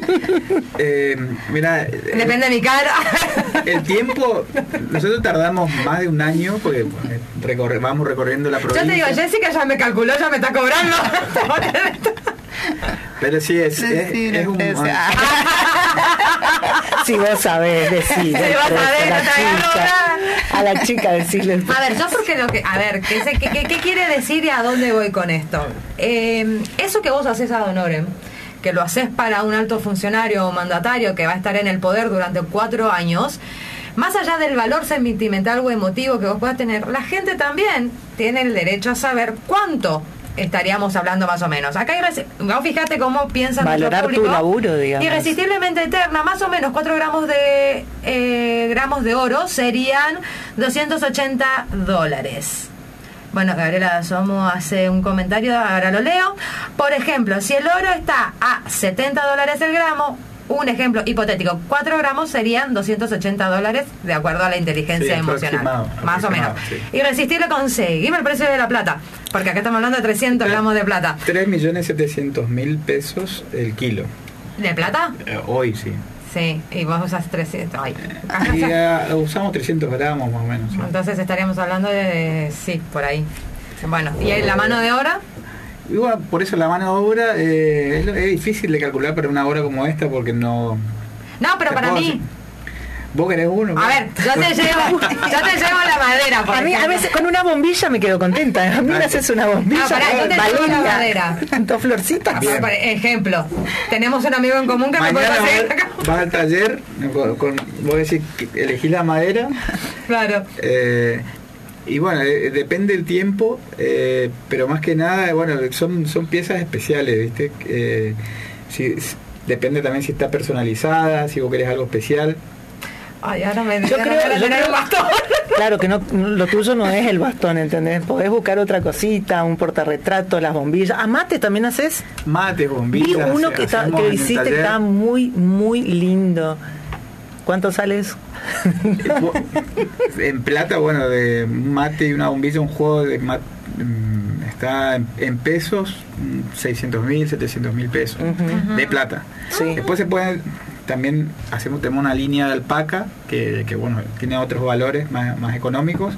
Mira, depende de mi cara. El tiempo, nosotros tardamos más de un año porque vamos recorriendo la provincia. Yo te digo, Jessica ya me calculó, ya me está cobrando. Pero sí, es un... Si vos sabés decir a la chica decirle. A ver, yo porque ¿qué quiere decir y a dónde voy con esto? Eso que vos haces ad honorem, que lo haces para un alto funcionario o mandatario que va a estar en el poder durante 4 años, más allá del valor sentimental o emotivo que vos puedas tener, la gente también tiene el derecho a saber cuánto estaríamos hablando más o menos. Acá fíjate cómo piensan valorar nuestro público. Tu laburo, digamos. Irresistiblemente eterna, más o menos 4 gramos de oro serían $280. Bueno, Gabriela Somo hace un comentario, ahora lo leo. Por ejemplo, si el oro está a $70 el gramo, un ejemplo hipotético, 4 gramos serían $280 de acuerdo a la inteligencia emocional. Más o menos. Sí. Irresistible, conseguime el precio de la plata, porque acá estamos hablando de 300 gramos de plata. 3.700.000 pesos el kilo. ¿De plata? Hoy sí. Sí, y vos usas 300. Usamos 300 gramos más o menos. Sí. Entonces estaríamos hablando sí, por ahí. Bueno, ¿y la mano de obra? Y bueno, por eso la mano de obra es difícil de calcular para una obra como esta porque no... No, pero para mí... ¿Vos querés uno? A ver, yo te llevo la madera. A veces con una bombilla me quedo contenta. A mí me haces una bombilla. No, yo te llevo la madera. 2 florcitas. Por ejemplo, tenemos un amigo en común que mañana me puede hacer. Vas al taller, vos decís que elegís la madera. Claro. Y bueno, depende del tiempo, pero más que nada, bueno, son piezas especiales, ¿viste? Depende también si está personalizada, si vos querés algo especial. Ay, ahora yo creo un bastón. Claro que no, lo tuyo no es el bastón, ¿entendés? Podés buscar otra cosita, un portarretrato, las bombillas. ¿A mate también haces? Mate, bombillas. Vi uno que hiciste que está muy, muy lindo. ¿Cuánto sales? En plata, bueno, de mate y una bombilla, un juego de mate, está en pesos, 600.000, 700.000 pesos, de plata. Sí. Después se pueden, también tenemos una línea de alpaca, que bueno, tiene otros valores más económicos.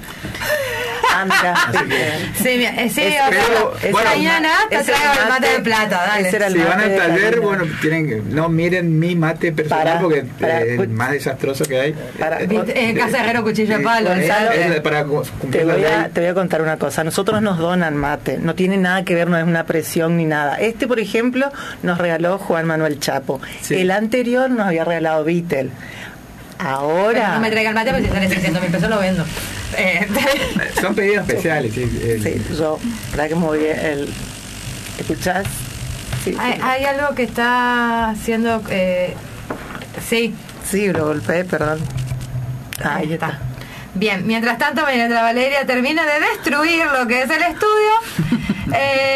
Mañana te traigo el mate de plata, dale. Si van al taller, bueno, no miren mi mate personal porque es el más desastroso que hay. En casa de herrero cuchillo de palo. Te voy a contar una cosa. Nosotros nos donan mate, no tiene nada que ver, no es una presión ni nada. Por ejemplo, nos regaló Juan Manuel Chapo. Sí. El anterior nos había regalado Beatle. Ahora... Pero no me traigan mate porque si sale 600.000 pesos lo vendo. Son pedidos especiales. Sí, yo, para que me voy ¿escuchás? Sí, hay algo que está haciendo... sí, Sí, lo golpeé, perdón. Ahí está. Bien, mientras tanto, mientras Valeria termina de destruir lo que es el estudio,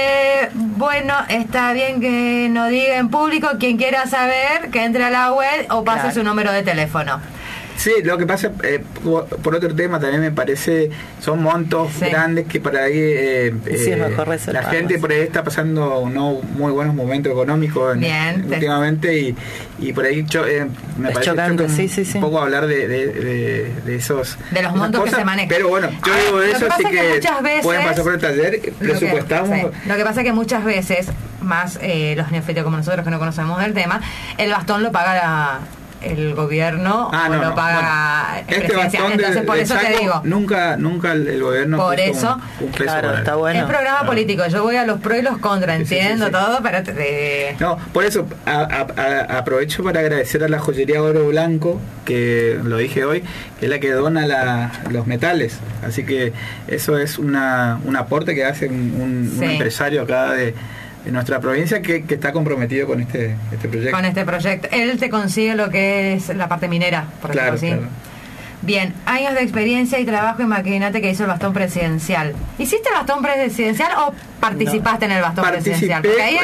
bueno, está bien que no diga en público. Quien quiera saber, que entre a la web o pase su número de teléfono. Sí, lo que pasa, por otro tema también me parece, son montos grandes que por ahí es mejor la gente por ahí está pasando no muy buenos momentos económicos últimamente y por ahí me parece chocante, un poco hablar de esos de los montos cosas, que se manejan. Pero bueno, yo digo eso, así que pueden pasar por el taller, presupuestamos. Lo que pasa es que muchas veces, más los neófitos como nosotros que no conocemos del tema, el bastón lo paga el gobierno lo paga bastón. Entonces por eso te digo, nunca el gobierno por eso un peso claro, está bueno. Es programa político, yo voy a los pros y los contras, entiendo todo, pero no, por eso aprovecho para agradecer a la joyería Oro Blanco, que lo dije hoy, que es la que dona los metales, así que eso es un aporte que hace un empresario acá de nuestra provincia que está comprometido con este proyecto. Con este proyecto. Él te consigue lo que es la parte minera, por decirlo así. Claro. Bien, años de experiencia y trabajo, imagínate que hizo el bastón presidencial. ¿Hiciste el bastón presidencial o participaste en el bastón presidencial? Porque ahí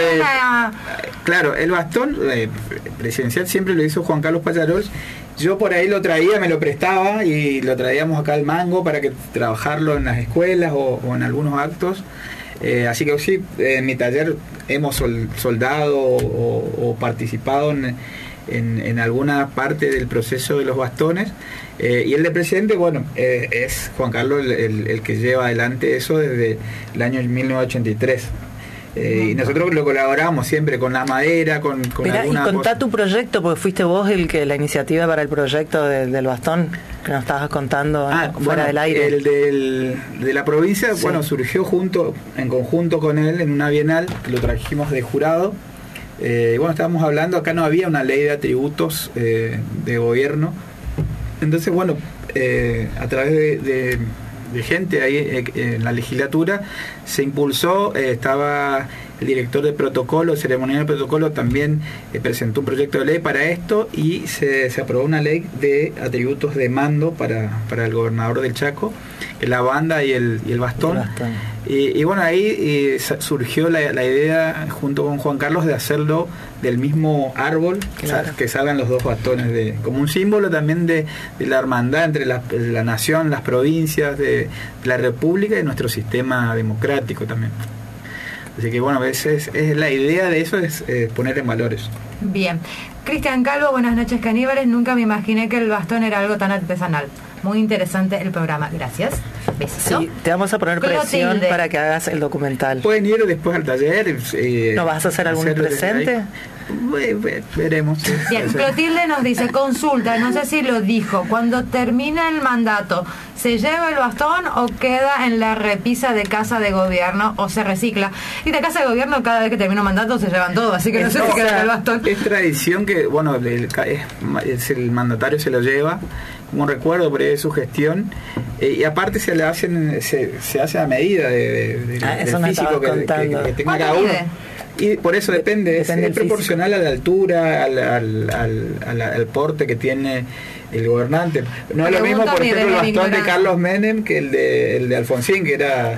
claro, el bastón presidencial siempre lo hizo Juan Carlos Pallarol. Yo por ahí lo traía, me lo prestaba y lo traíamos acá al Mango para que trabajarlo en las escuelas o en algunos actos. Así que sí, en mi taller hemos soldado o participado en alguna parte del proceso de los bastones, y el de presidente, bueno, es Juan Carlos el que lleva adelante eso desde el año 1983. Y nosotros lo colaboramos siempre con la madera, con Mirá, y contá tu proyecto, porque fuiste vos la iniciativa para el proyecto del bastón que nos estabas contando fuera del aire. El de la provincia, surgió en conjunto con él en una bienal, lo trajimos de jurado. Estábamos hablando, acá no había una ley de atributos de gobierno. Entonces, a través de gente ahí en la legislatura se impulsó, estaba el director de protocolo, ceremonial de protocolo, también presentó un proyecto de ley para esto y se aprobó una ley de atributos de mando para el gobernador del Chaco, la banda y el bastón. Y ahí surgió la idea junto con Juan Carlos de hacerlo del mismo árbol, que salgan los dos bastones como un símbolo también de la hermandad entre la nación, las provincias de la república y nuestro sistema democrático también. Así que es la idea de eso, es poner en valores. Bien. Cristian Calvo, buenas noches, caníbales. Nunca me imaginé que el bastón era algo tan artesanal. Muy interesante el programa. Gracias. Besito. Sí, te vamos a poner presión para que hagas el documental. Pueden ir después al taller. ¿No vas a hacer algún presente? Veremos. Bien, Clotilde nos dice, consulta, no sé si lo dijo, cuando termina el mandato, ¿se lleva el bastón o queda en la repisa de casa de gobierno o se recicla? Y de casa de gobierno cada vez que termina un mandato se llevan todo, así que no sé si queda el bastón. Es tradición que, el mandatario se lo lleva como un recuerdo por ahí de su gestión, y aparte se hace a medida del físico que tenga cada uno. Y por eso depende es proporcional a la altura, al porte que tiene el gobernante. No es lo mismo, por ejemplo, el bastón de Carlos Menem que el de Alfonsín, que era...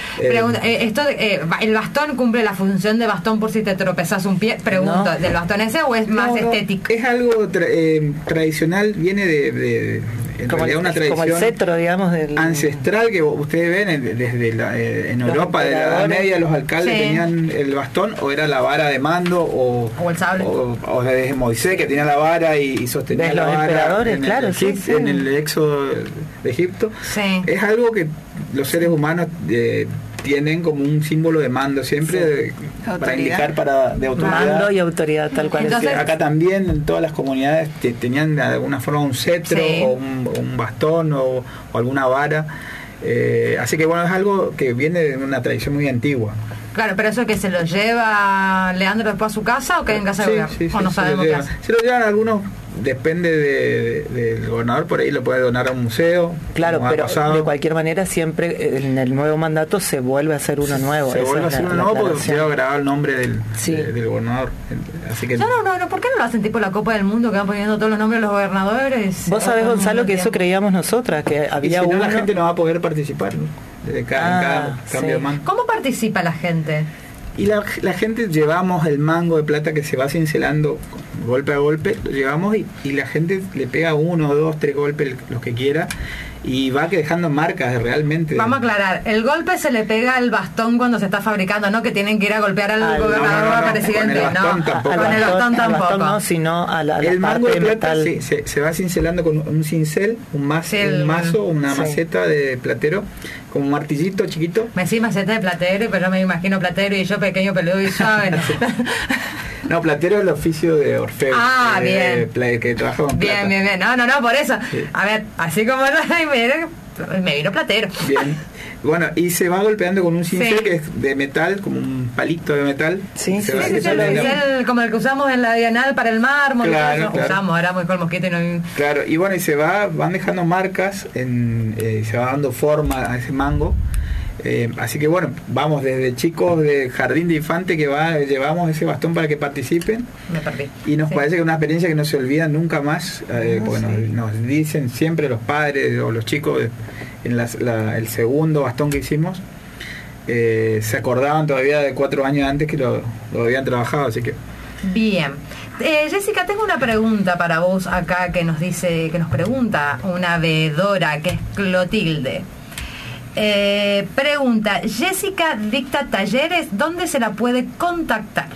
¿el bastón cumple la función de bastón por si te tropezas un pie? Pregunto, ¿del bastón ese o es más estético? Es algo tradicional, viene de una tradición como el cetro, digamos, ancestral que ustedes ven desde en Europa de la Edad Media. Los alcaldes tenían el bastón, o era la vara de mando, o el sable, o desde Moisés, que tenía la vara y sostenía la vara en el éxodo de Egipto. Es algo que los seres humanos tienen como un símbolo de mando siempre, para indicar de autoridad. Mando y autoridad, tal cual. Entonces, acá también en todas las comunidades tenían de alguna forma un cetro o un bastón o alguna vara. Así que es algo que viene de una tradición muy antigua. Claro, pero eso que se lo lleva Leandro después a su casa o queda en casa de gobierno. Sí, o no sabemos qué hace. Se lo llevan algunos, depende del gobernador, por ahí lo puede donar a un museo. Claro, pero de cualquier manera siempre en el nuevo mandato se vuelve a hacer uno nuevo. Se vuelve a hacer uno nuevo porque se va a grabar el nombre del gobernador. Así que no, ¿por qué no lo hacen tipo la Copa del Mundo que van poniendo todos los nombres de los gobernadores? Vos sabés, Gonzalo, que eso creíamos nosotras, que había si no, la gente no va a poder participar, ¿no? Desde cada cambio de mando. ¿Cómo participa la gente? Y la gente llevamos el mango de plata que se va cincelando golpe a golpe, lo llevamos y la gente le pega 1, 2, 3 golpes, los que quiera, y va dejando marcas realmente. Vamos a aclarar, el golpe se le pega al bastón cuando se está fabricando, no que tienen que ir a golpear al gobernador o al presidente, con el bastón tampoco. No, sino a la el mango de plata sí, se va cincelando con un cincel, un mazo, una maceta de platero, como un martillito chiquito. Me decís maceta de platero, pero yo me imagino platero y yo pequeño, peludo y suave. No, platero es el oficio de Orfeo. Ah, bien. Que trabaja con plata. Bien. No, por eso. Sí. A ver, así como me vino platero. Bien. Bueno, y se va golpeando con un cincel que es de metal, como un palito de metal. Sí, como el que usamos en la Diagonal para el mármol. Claro. Usamos, ahora muy con mosquito y no... Claro, y bueno, y van dejando marcas, se va dando forma a ese mango. Así que bueno, vamos desde chicos de jardín de infante que llevamos ese bastón para que participen. Me perdí. Y nos parece que es una experiencia que no se olvida nunca más. Nos dicen siempre los padres o los chicos en el segundo bastón que hicimos, se acordaban todavía de 4 años antes que lo habían trabajado, así que... Bien. Jessica, tengo una pregunta para vos acá que nos pregunta una veedora que es Clotilde. Pregunta, Jessica dicta talleres, ¿dónde se la puede contactar?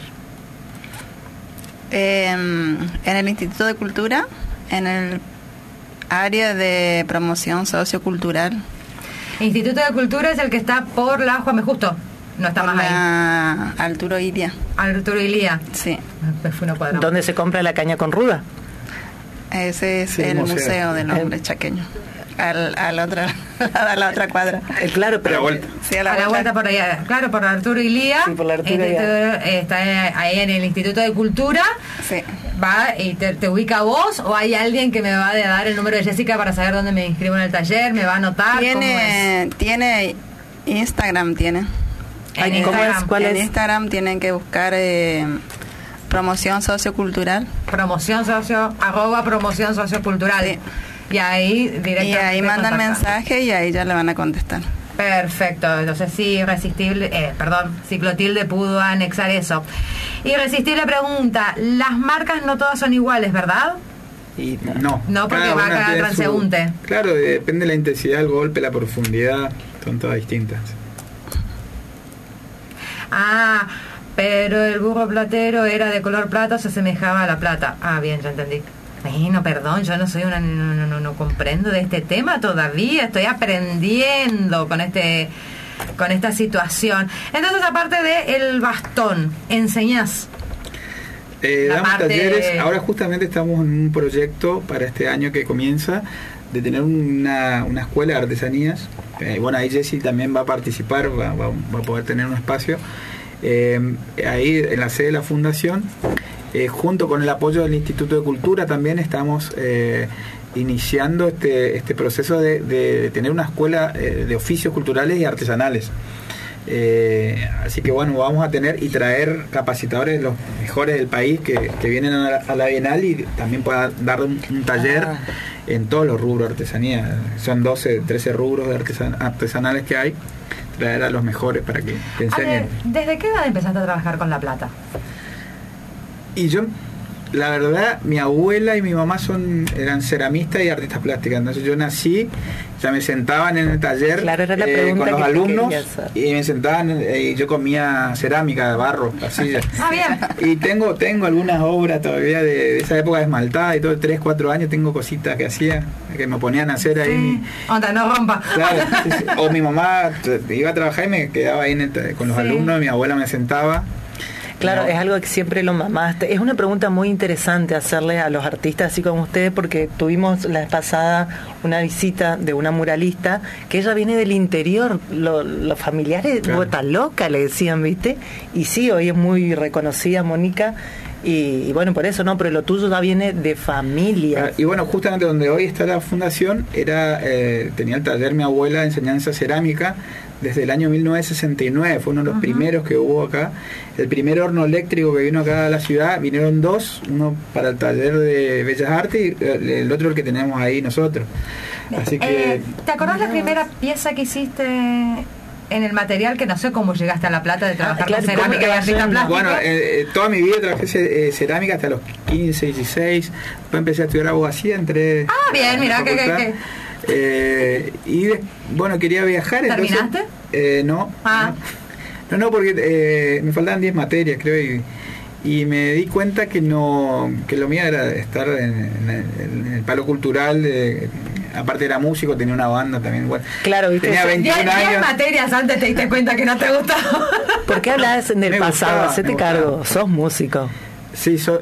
En el Instituto de Cultura, en el área de promoción sociocultural. Instituto de Cultura es el que está por la Juan B. Justo, no está por más ahí. Arturo Illia. Arturo Illia. Sí. ¿Dónde se compra la caña con ruda? Ese es el museo del hombre chaqueño. A la otra cuadra. Claro, pero a la vuelta. Sí, a la vuelta por allá. Claro, por Arturo Illia. Sí, por la Arturo Illia. Está ahí en el Instituto de Cultura. Sí. Va y te ubica a vos, o hay alguien que me va a dar el número de Jessica para saber dónde me inscribo en el taller, me va a anotar. Tiene Instagram, tiene. En Instagram. ¿Cuál es? En Instagram tienen que buscar promoción sociocultural. Promoción sociocultural. Sí. Y ahí directamente. Y ahí mandan mensaje y ahí ya le van a contestar. Perfecto, entonces sí, Clotilde pudo anexar eso. Irresistible pregunta, las marcas no todas son iguales, ¿verdad? Y no. No, porque va a cada transeúnte. Claro, depende de la intensidad del golpe, la profundidad, son todas distintas. Ah, pero el burro platero era de color plata, se asemejaba a la plata. Ah, bien, ya entendí. No, perdón, yo no soy no comprendo de este tema todavía, estoy aprendiendo con esta situación. Entonces, aparte de el bastón, ¿enseñás? Damos talleres, ahora justamente estamos en un proyecto para este año que comienza, de tener una escuela de artesanías. Bueno, ahí Jessy también va a participar, va a poder tener un espacio. Ahí en la sede de la fundación, junto con el apoyo del Instituto de Cultura, también estamos iniciando este proceso de tener una escuela de oficios culturales y artesanales. Así que bueno, vamos a tener y traer capacitadores los mejores del país que vienen a la Bienal y también puedan dar un taller en todos los rubros de artesanía. Son 13 rubros de artesanales que hay. Traer a los mejores para que te enseñen. ¿Desde qué edad empezaste a trabajar con la plata? Y yo, la verdad, mi abuela y mi mamá eran ceramistas y artistas plásticas. Entonces yo nací, ya me sentaban en el taller, claro, era la pregunta con los alumnos y me sentaban y yo comía cerámica, barro, así. Bien. Y tengo algunas obras todavía de esa época de esmaltada y todo, 3, 4 años tengo cositas que hacía, que me ponían a hacer ahí. Onda, no rompa. Claro, sí. O mi mamá iba a trabajar y me quedaba ahí con los alumnos, mi abuela me sentaba. Claro, es algo que siempre lo mamaste. Es una pregunta muy interesante hacerle a los artistas así como ustedes, porque tuvimos la vez pasada una visita de una muralista que ella viene del interior. Los familiares, claro, está loca, le decían, ¿viste? Y sí, hoy es muy reconocida, Mónica. Y bueno, por eso no, pero lo tuyo ya viene de familia. Y bueno, justamente donde hoy está la fundación, tenía el taller mi abuela de enseñanza cerámica desde el año 1969, fue uno de los primeros que hubo acá. El primer horno eléctrico que vino acá a la ciudad, vinieron dos, uno para el taller de Bellas Artes y el otro el que tenemos ahí nosotros. Así que... ¿Te acordás la primera pieza que hiciste en el material, que no sé cómo llegaste a La Plata de trabajar con cerámica y artista plástica? Bueno, toda mi vida trabajé cerámica hasta los 15, 16, después empecé a estudiar abogacía, entré... Ah, bien, mira, que bueno, quería viajar. ¿Terminaste? Entonces, no. Ah. No, porque me faltaban 10 materias, creo, y me di cuenta que lo mío era estar en el palo cultural. Aparte era músico, tenía una banda también. Bueno, claro, ¿viste? Tenía 21 años. 10 materias antes te diste cuenta que no te gustaba. ¿Por qué hablas del pasado? Hacete cargo, sos músico. Sí, soy.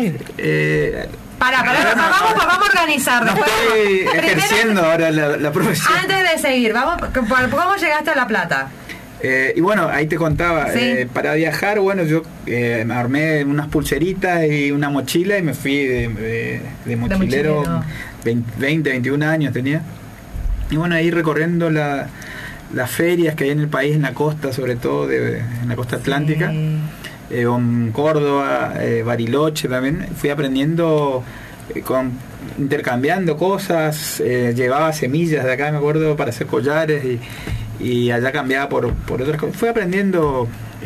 Vamos a organizar. No estoy ejerciendo ahora la profesión. Antes de seguir, ¿cómo llegaste a La Plata? Y bueno, ahí te contaba, sí. Para viajar, bueno, yo me armé unas pulseritas y una mochila y me fui de mochilero, 20, 21 años tenía. Y bueno, ahí recorriendo las ferias que hay en el país, en la costa, sobre todo en la costa atlántica, en Córdoba, Bariloche también, fui aprendiendo, intercambiando cosas, llevaba semillas de acá, me acuerdo, para hacer collares y allá cambiaba por otras cosas. Fui aprendiendo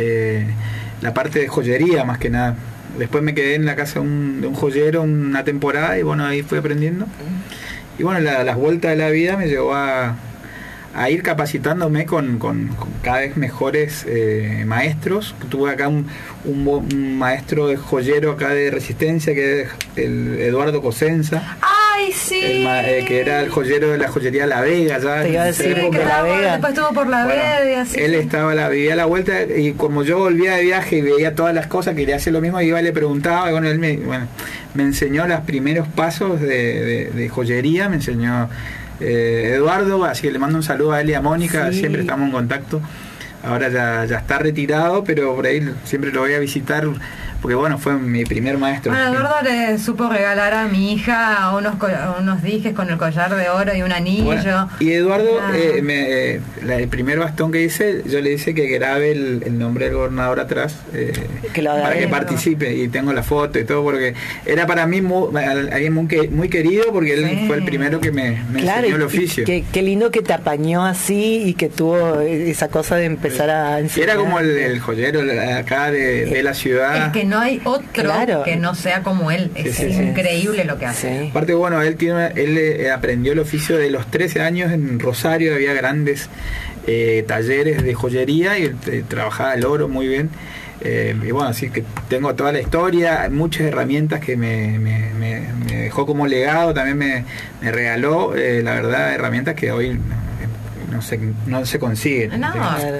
la parte de joyería más que nada. Después me quedé en la casa de un joyero una temporada y bueno, ahí fui aprendiendo. Y bueno, las vueltas de la vida me llevó a ir capacitándome con cada vez mejores maestros. Tuve acá un maestro de joyero acá de Resistencia, que es el Eduardo Cosenza. ¡Ay, sí! Que era el joyero de la joyería La Vega. Ya te iba a decir, que La Vega. Después estuvo por La Vega. Sí, él vivía la vuelta, y como yo volvía de viaje y veía todas las cosas, quería hacer lo mismo, iba y le preguntaba, y bueno, él me enseñó los primeros pasos de joyería, me enseñó Eduardo, así que le mando un saludo a él y a Mónica, sí. Siempre estamos en contacto. Ahora ya está retirado, pero por ahí siempre lo voy a visitar, porque bueno, fue mi primer maestro. Bueno, Eduardo le supo regalar a mi hija unos dijes con el collar de oro y un anillo. Bueno, y Eduardo, el primer bastón que hice, yo le hice que grabe el nombre del gobernador atrás, para que participe, y tengo la foto y todo, porque era para mí alguien muy querido, porque él fue el primero que me enseñó el oficio. Qué lindo que te apañó así y que tuvo esa cosa de empezar a enseñar. Era como el joyero acá de la ciudad. Es que no hay otro que no sea como él. Es increíble lo que hace. Sí. Aparte, bueno, él aprendió el oficio de los 13 años en Rosario. Había grandes talleres de joyería y trabajaba el oro muy bien. Y bueno, así que tengo toda la historia, muchas herramientas que me dejó como legado. También me regaló, la verdad, herramientas que hoy no se consiguen. No,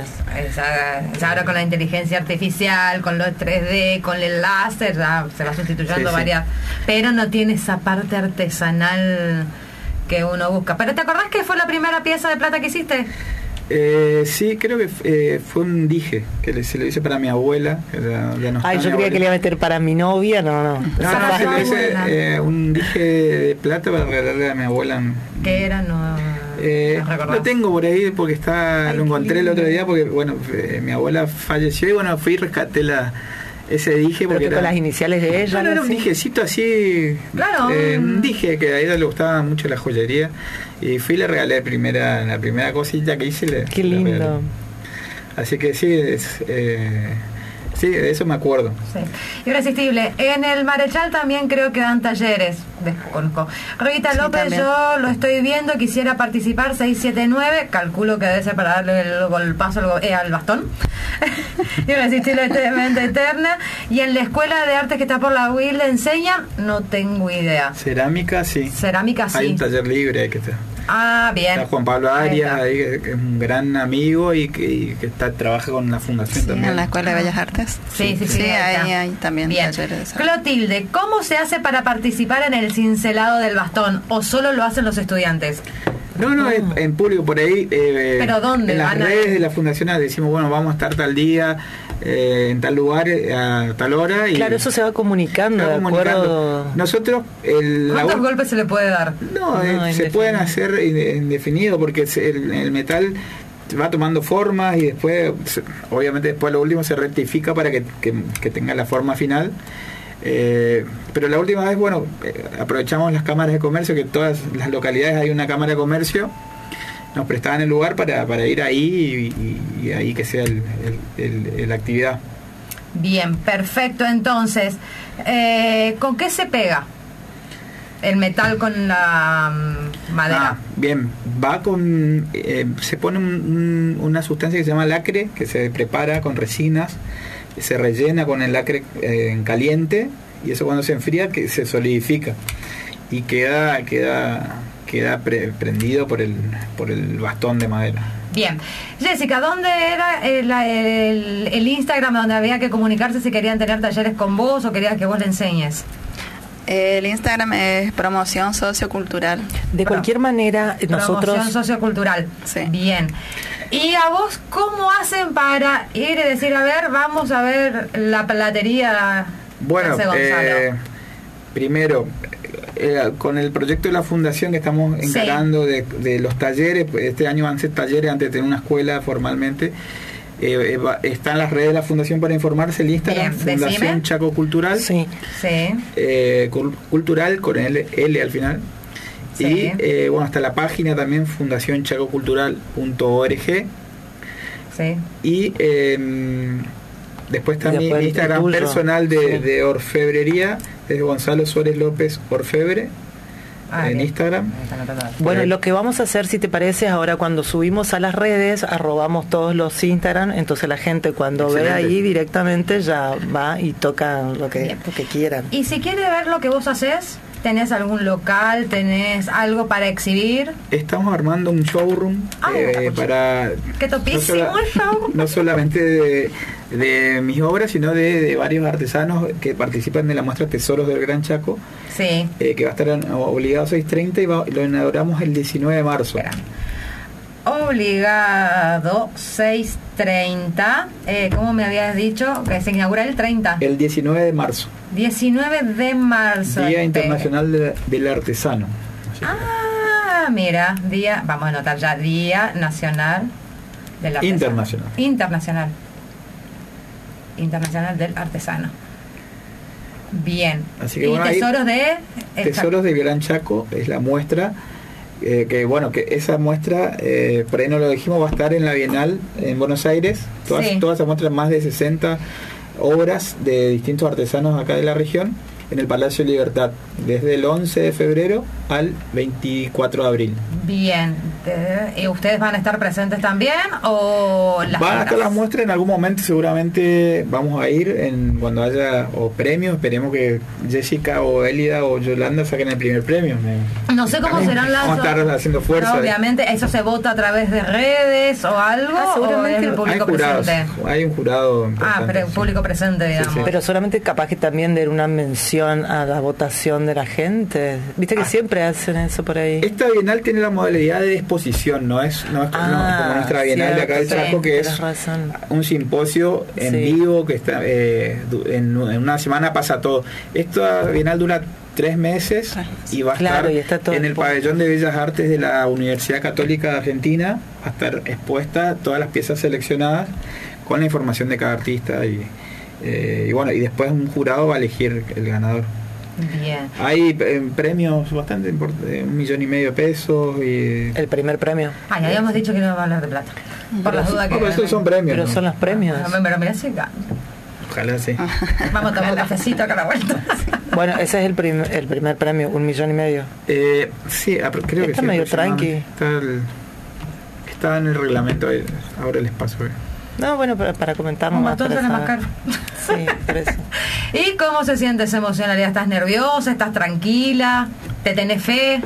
ahora con la inteligencia artificial, con los 3D, con el láser, ya se va sustituyendo varias, pero no tiene esa parte artesanal que uno busca. ¿Pero te acordás que fue la primera pieza de plata que hiciste? Sí, creo que fue un dije que se lo hice para mi abuela. Yo creía que le iba a meter para mi novia. No, se lo hice un dije de plata para regalarle a mi abuela. ¿Qué era? Lo tengo por ahí porque lo encontré el otro día, porque bueno, mi abuela falleció y bueno, fui y rescaté ese dije, porque era con las iniciales de ella. Era un dijecito así, un dije que a ella le gustaba mucho la joyería, y fui y le regalé la primera cosita que hice. Qué lindo. Así que sí, sí, de eso me acuerdo. Sí. Irresistible. En el Marechal también creo que dan talleres. Desconozco. Rita López, también. Yo lo estoy viendo, quisiera participar, 679. Calculo que debe ser para darle el golpazo al bastón. Irresistiblemente eterna. Y en la Escuela de Artes que está por la UIL le enseñan, no tengo idea. Cerámica, sí. Cerámica, sí. Hay un taller libre que está. Bien. Está Juan Pablo Arias, ahí, que es un gran amigo y que trabaja con la fundación también. En la Escuela de Bellas Artes. Sí, ahí también. Bien. Clotilde, ¿cómo se hace para participar en el cincelado del bastón? ¿O solo lo hacen los estudiantes? No, es en público por ahí. ¿Pero dónde? En las redes de la fundación decimos, bueno, vamos a estar tal día, en tal lugar, a tal hora. Y claro, eso se va comunicando, de acuerdo. Nosotros... ¿Cuántos golpes se le puede dar? No, se pueden hacer indefinido, porque el metal va tomando formas y después, obviamente después lo último se rectifica para que tenga la forma final. Pero la última vez, bueno, aprovechamos las cámaras de comercio, que en todas las localidades hay una cámara de comercio, nos prestaban el lugar para ir ahí y ahí que sea la actividad. Bien, perfecto. Entonces, ¿con qué se pega el metal con la madera? Bien, va con... se pone una sustancia que se llama lacre, que se prepara con resinas, se rellena con el lacre en caliente, y eso cuando se enfría que se solidifica y queda prendido por el bastón de madera. Bien. Jessica, ¿dónde era el Instagram donde había que comunicarse si querían tener talleres con vos o querías que vos le enseñes? El Instagram es Promoción Sociocultural. De cualquier manera, nosotros... Promoción Sociocultural. Sí. Bien. ¿Y a vos cómo hacen para ir y decir, a ver, vamos a ver la platería? Bueno, primero, con el proyecto de la fundación que estamos encarando de los talleres, este año van a ser talleres antes de tener una escuela formalmente. Están las redes de la fundación para informarse, el Instagram, bien, Fundación decime. Chaco Cultural, cultural con L al final. Sí. Y bueno, está la página también, fundacionchacocultural.org. Sí. Y después está mi Instagram personal de orfebrería, es Gonzalo Suárez López Orfebre. En Instagram. Bueno, lo que vamos a hacer, si te parece, ahora cuando subimos a las redes, arrobamos todos los Instagram, entonces la gente cuando ve ahí directamente ya va y toca lo que quieran. Y si quiere ver lo que vos haces, ¿tenés algún local? ¿Tenés algo para exhibir? Estamos armando un showroom para... ¡Qué topísimo el showroom! No solamente de mis obras, sino de varios artesanos que participan de la muestra Tesoros del Gran Chaco. Sí. Que va a estar obligado 6:30 y lo inauguramos el 19 de marzo. Obligado 6:30. ¿Cómo me habías dicho? Que se inaugura el 30. El 19 de marzo. 19 de marzo. Día Internacional del Artesano. Mira, vamos a anotar ya, Día Nacional del Artesano. Internacional del Artesano. Bien. Así que, y Tesoros Tesoros del Gran Chaco es la muestra, que esa muestra, por ahí no lo dijimos, va a estar en la Bienal en Buenos Aires. Todas esas muestras, más de 60 obras de distintos artesanos acá de la región, en el Palacio de Libertad, desde el 11 de febrero al 24 de abril. Bien. ¿Y ustedes van a estar presentes también o van a estar las muestras en algún momento? Seguramente vamos a ir cuando haya premios. Esperemos que Jessica o Elida o Yolanda saquen el primer premio. No sé cómo serán las... Vamos a estar haciendo fuerza. Obviamente, ¿eso se vota a través de redes o algo? Seguramente ¿o el público presente? Hay un jurado. Pero público presente, digamos. Sí. Pero solamente capaz que también den una mención a la votación de la gente. Viste que siempre hacen eso por ahí. Esta Bienal tiene la modalidad de exposición, no es como nuestra Bienal de acá del Chaco, que es un simposio en vivo que está en una semana pasa todo. Esta Bienal dura 3 meses y va a estar en el pabellón de Bellas Artes de la Universidad Católica de Argentina. Va a estar expuesta todas las piezas seleccionadas con la información de cada artista y bueno, y después un jurado va a elegir el ganador. Bien. Hay premios bastante importantes, 1,5 millones de pesos y... El primer premio. Ya habíamos dicho que no iba a hablar de plata. Por las dudas que... pero estos son premios. Pero son los premios. Pero mira, sí. Ojalá sí. Vamos a tomar un cafecito acá a la vuelta. Bueno, ese es el primer premio, 1,5 millones. Sí, creo que está sí. Medio tranqui. Está en el reglamento, ahora les paso. No, bueno, para comentarnos más. Entonces es más caro. Sí, por eso. ¿Y cómo se siente esa emocionalidad? ¿Estás nerviosa? ¿Estás tranquila? ¿Te tenés fe?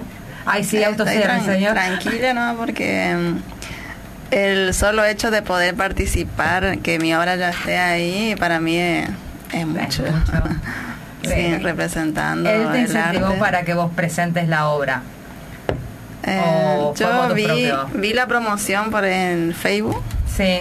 Ay, sí, autocierre, señor. Tranquila, ¿no? Porque el solo hecho de poder participar, que mi obra ya esté ahí, para mí es mucho. Sí, representando Él te incentivó arte. para que vos presentes la obra. Yo vi la promoción por el Facebook. Sí.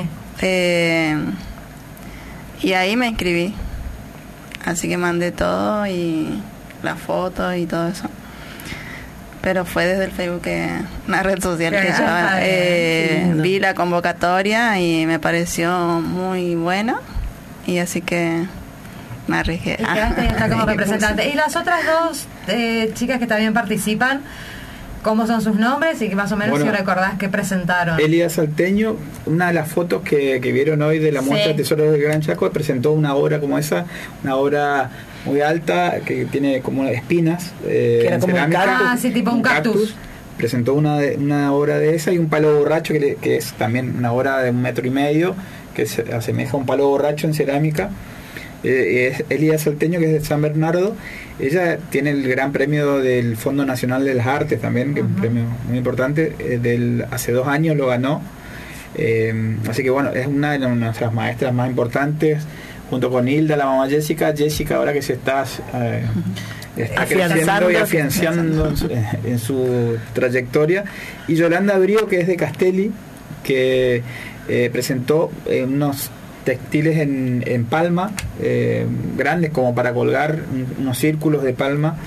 Y ahí me inscribí. Así que mandé todo y las fotos y todo eso. Pero fue desde el Facebook, una red social que yo vi la convocatoria y me pareció muy buena. Y así que me arriesgué. Y quedaste como representante. Y las otras dos chicas que también participan, ¿cómo son sus nombres? Y que más o menos si recordás que presentaron. Elías Salteño, una de las fotos que vieron hoy de la muestra Tesoros del Gran Chaco, presentó una obra como esa, una obra muy alta que tiene como espinas, que era como cerámica, tipo un cactus. Presentó una obra de esa y un palo borracho que es también una obra de 1,5 metros que se asemeja a un palo borracho en cerámica. Es Elías Salteño, que es de San Bernardo. Ella tiene el gran premio del Fondo Nacional de las Artes también, que es un premio muy importante. Hace 2 años lo ganó. Así que bueno, es una de nuestras maestras más importantes, junto con Hilda, la mamá Jessica, ahora que se está creciendo y afianzando en su trayectoria, y Yolanda Brío, que es de Castelli, que presentó unos textiles en palma, grandes como para colgar, unos círculos de palma,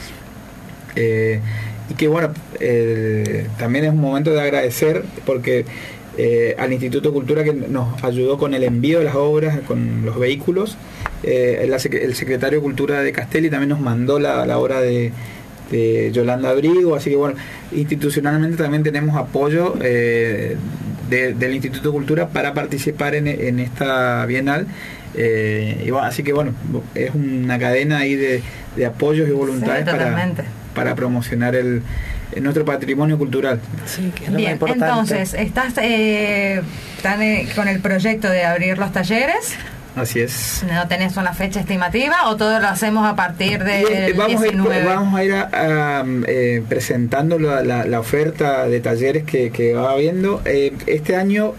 y que bueno, también es un momento de agradecer porque al Instituto de Cultura, que nos ayudó con el envío de las obras, con los vehículos, el secretario de Cultura de Castelli también nos mandó la obra de Yolanda Abrigo, así que bueno, institucionalmente también tenemos apoyo del Instituto de Cultura para participar en esta Bienal, y bueno, así que bueno, es una cadena ahí de apoyos y voluntades para promocionar nuestro patrimonio cultural. Sí, que es lo bien, más importante. Entonces, ¿estás con el proyecto de abrir los talleres? Así es. ¿No tenés una fecha estimativa o todo lo hacemos a partir del 19? Vamos a ir presentando la oferta de talleres que va habiendo. Este año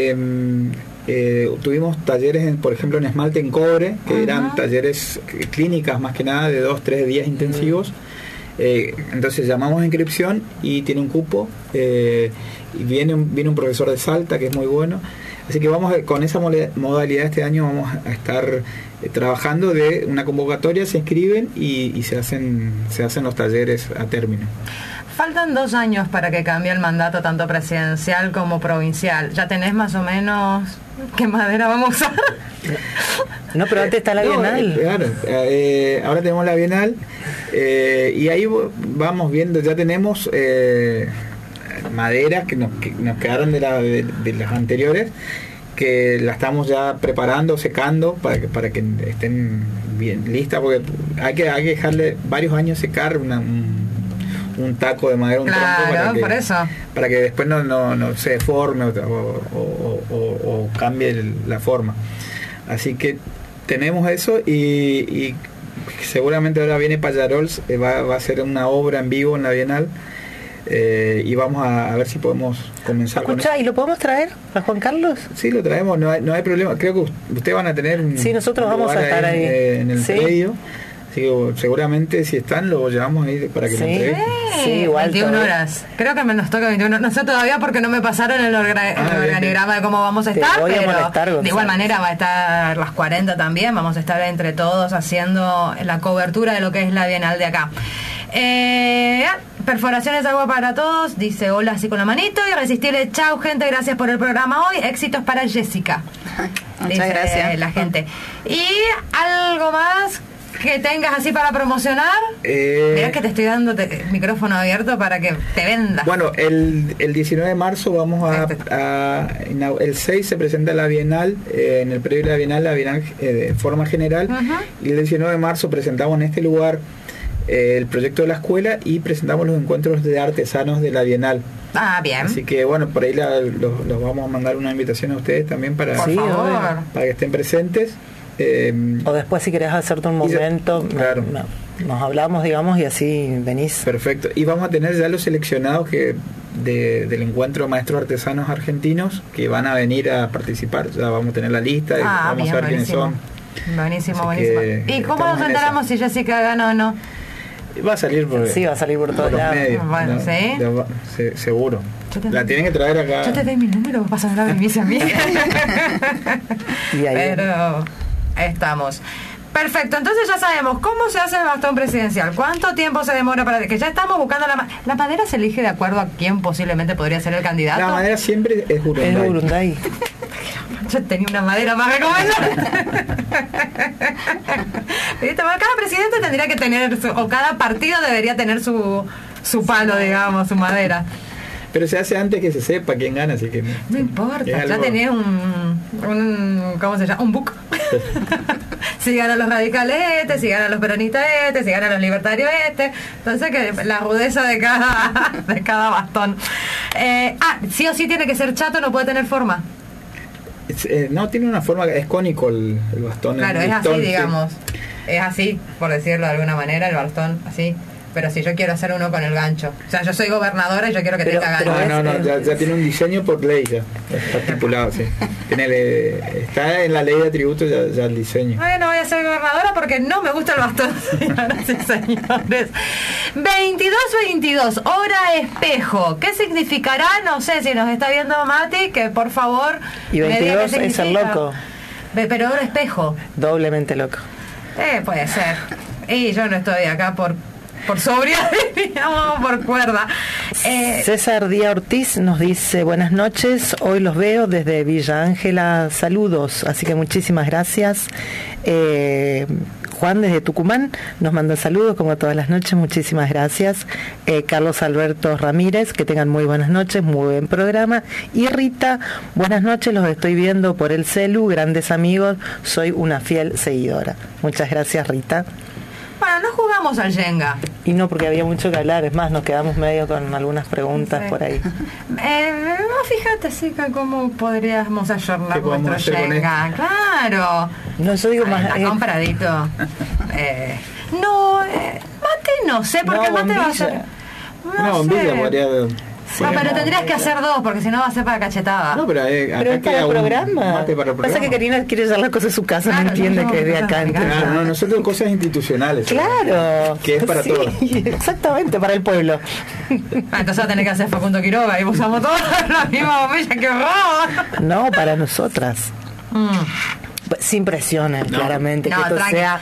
tuvimos talleres, por ejemplo, en esmalte en cobre, que eran talleres clínicas más que nada de 2-3 días intensivos. Entonces llamamos a inscripción y tiene un cupo, y viene un profesor de Salta que es muy bueno, así que vamos con esa modalidad. Este año vamos a estar trabajando de una convocatoria, se inscriben y se hacen los talleres a término. Faltan 2 años para que cambie el mandato tanto presidencial como provincial. ¿Ya tenés más o menos qué madera vamos a usar? No, pero antes está la Bienal. Claro, ahora tenemos la Bienal, y ahí vamos viendo, ya tenemos maderas que nos quedaron de las anteriores, que la estamos ya preparando, secando para que estén bien listas, porque hay que dejarle varios años secar un taco de madera, tronco, para que después no se deforme o cambie la forma. Así que tenemos eso, y seguramente ahora viene Pallarols, va a ser una obra en vivo en la Bienal, y vamos a ver si podemos comenzar con eso. ¿Y lo podemos traer a Juan Carlos? Sí, lo traemos, no hay problema. Creo que ustedes van a tener nosotros vamos a estar ahí en el predio. Seguramente si están lo llevamos ahí para que lo entreguen. Sí, igual 21 horas. Creo que nos toca 21. No sé todavía porque no me pasaron el organigrama de cómo vamos a estar, pero de igual manera va a estar las 40 también. Vamos a estar entre todos haciendo la cobertura de lo que es la Bienal de acá. Perforaciones de agua para todos, dice hola así con la manito, y Irresistible, chau gente, gracias por el programa hoy, éxitos para Jessica. Muchas gracias la gente. Y algo más que tengas así para promocionar. Mirá que te estoy dando el micrófono abierto para que te vendas. Bueno, el 19 de marzo vamos el 6 se presenta la Bienal, en el predio de la Bienal de forma general, y el 19 de marzo presentamos en este lugar el proyecto de la escuela y presentamos los encuentros de artesanos de la Bienal. Bien. Así que bueno, por ahí los vamos a mandar una invitación a ustedes también para que estén presentes. O después si querés hacerte un momento. Claro. nos hablamos, digamos, y así venís. Perfecto. Y vamos a tener ya los seleccionados del encuentro de maestros artesanos argentinos que van a venir a participar. Ya vamos a tener la lista y vamos bien, a ver quiénes son. Buenísimo. ¿Y cómo nos enteramos si Jessica gana o no? Va a salir por, sí, va a salir por todos lados. Medios. Bueno, ¿no? ¿sí? Seguro. La tienen que traer acá. Yo te doy mi número, pasa a mí a mí. Pero estamos. Perfecto, entonces ya sabemos cómo se hace el bastón presidencial, cuánto tiempo se demora para que ya estamos buscando la madera. Se elige de acuerdo a quién posiblemente podría ser el candidato. La madera siempre es Urunday. Yo tenía una madera más recomendada. Cada presidente tendría que tener o cada partido debería tener su palo, digamos, su madera. Pero se hace antes que se sepa quién gana, así que no importa, ya tenés un ¿cómo se llama? Un book. Si ganan los radicales si ganan los peronistas si ganan los libertarios entonces que la rudeza de cada bastón. Sí o sí tiene que ser chato, no puede tener forma. No, tiene una forma, es cónico el bastón. Claro, es así, digamos. Es así, por decirlo de alguna manera, el bastón, así. Pero si yo quiero hacer uno con el gancho. O sea, yo soy gobernadora y yo quiero que tenga gancho. No, ya tiene un diseño por ley, ya. Está estipulado, sí. Está en la ley de atributos ya el diseño. Bueno, voy a ser gobernadora porque no me gusta el bastón, señoras y señores. 22:22, hora espejo. ¿Qué significará? No sé si nos está viendo Mati, que por favor... Y 22 es el loco. Pero hora espejo. Doblemente loco. Puede ser. Y yo no estoy acá por sobriedad, digamos, por cuerda. César Díaz Ortiz nos dice: buenas noches, hoy los veo desde Villa Ángela, saludos, así que muchísimas gracias. Juan desde Tucumán nos manda saludos como todas las noches, muchísimas gracias. Carlos Alberto Ramírez, que tengan muy buenas noches, muy buen programa. Y Rita, buenas noches, los estoy viendo por el celu, grandes amigos, soy una fiel seguidora. Muchas gracias, Rita. Bueno, no jugamos al Jenga. Y no, porque había mucho que hablar, es más, nos quedamos medio con algunas preguntas por ahí. Fíjate, sí, que cómo podríamos ayornar nuestro Jenga. Claro. No, yo digo más... compradito. Mate no sé, porque no, el mate va a ser... Una bombilla podría... No, pero tendrías que hacer dos, porque si no va a ser para cachetada. No, pero es para el programa. Pasa que Karina quiere llevar las cosas a su casa, claro, no entiende que de acá. Claro, nosotros cosas institucionales. Claro. Que es para todos. Exactamente, para el pueblo. Entonces va a tener que hacer Facundo Quiroga y usamos todas la misma bombilla, ¡qué horror! No, para nosotras. Sin presiones, claramente, que esto sea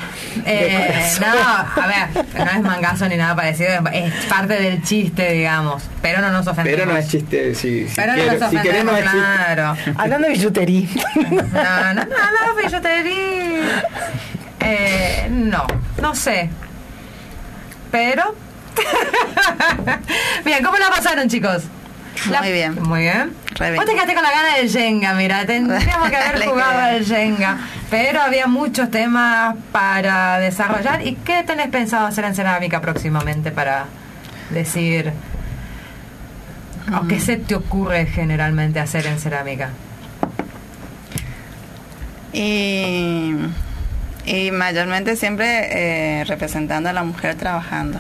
a ver, no es mangazo ni nada parecido, es parte del chiste, digamos, pero no nos ofendemos. Pero no es chiste, pero no nos ofendemos, claro. Hablando de billutería. No, de billutería. No sé. Pero... Bien, ¿cómo la pasaron, chicos? Muy bien. Muy bien. Vos te quedaste con la gana del Jenga, mira, tendríamos que haber jugado al Jenga, pero había muchos temas para desarrollar. ¿Y qué tenés pensado hacer en cerámica próximamente para decir, o qué se te ocurre generalmente hacer en cerámica? Y mayormente siempre representando a la mujer trabajadora.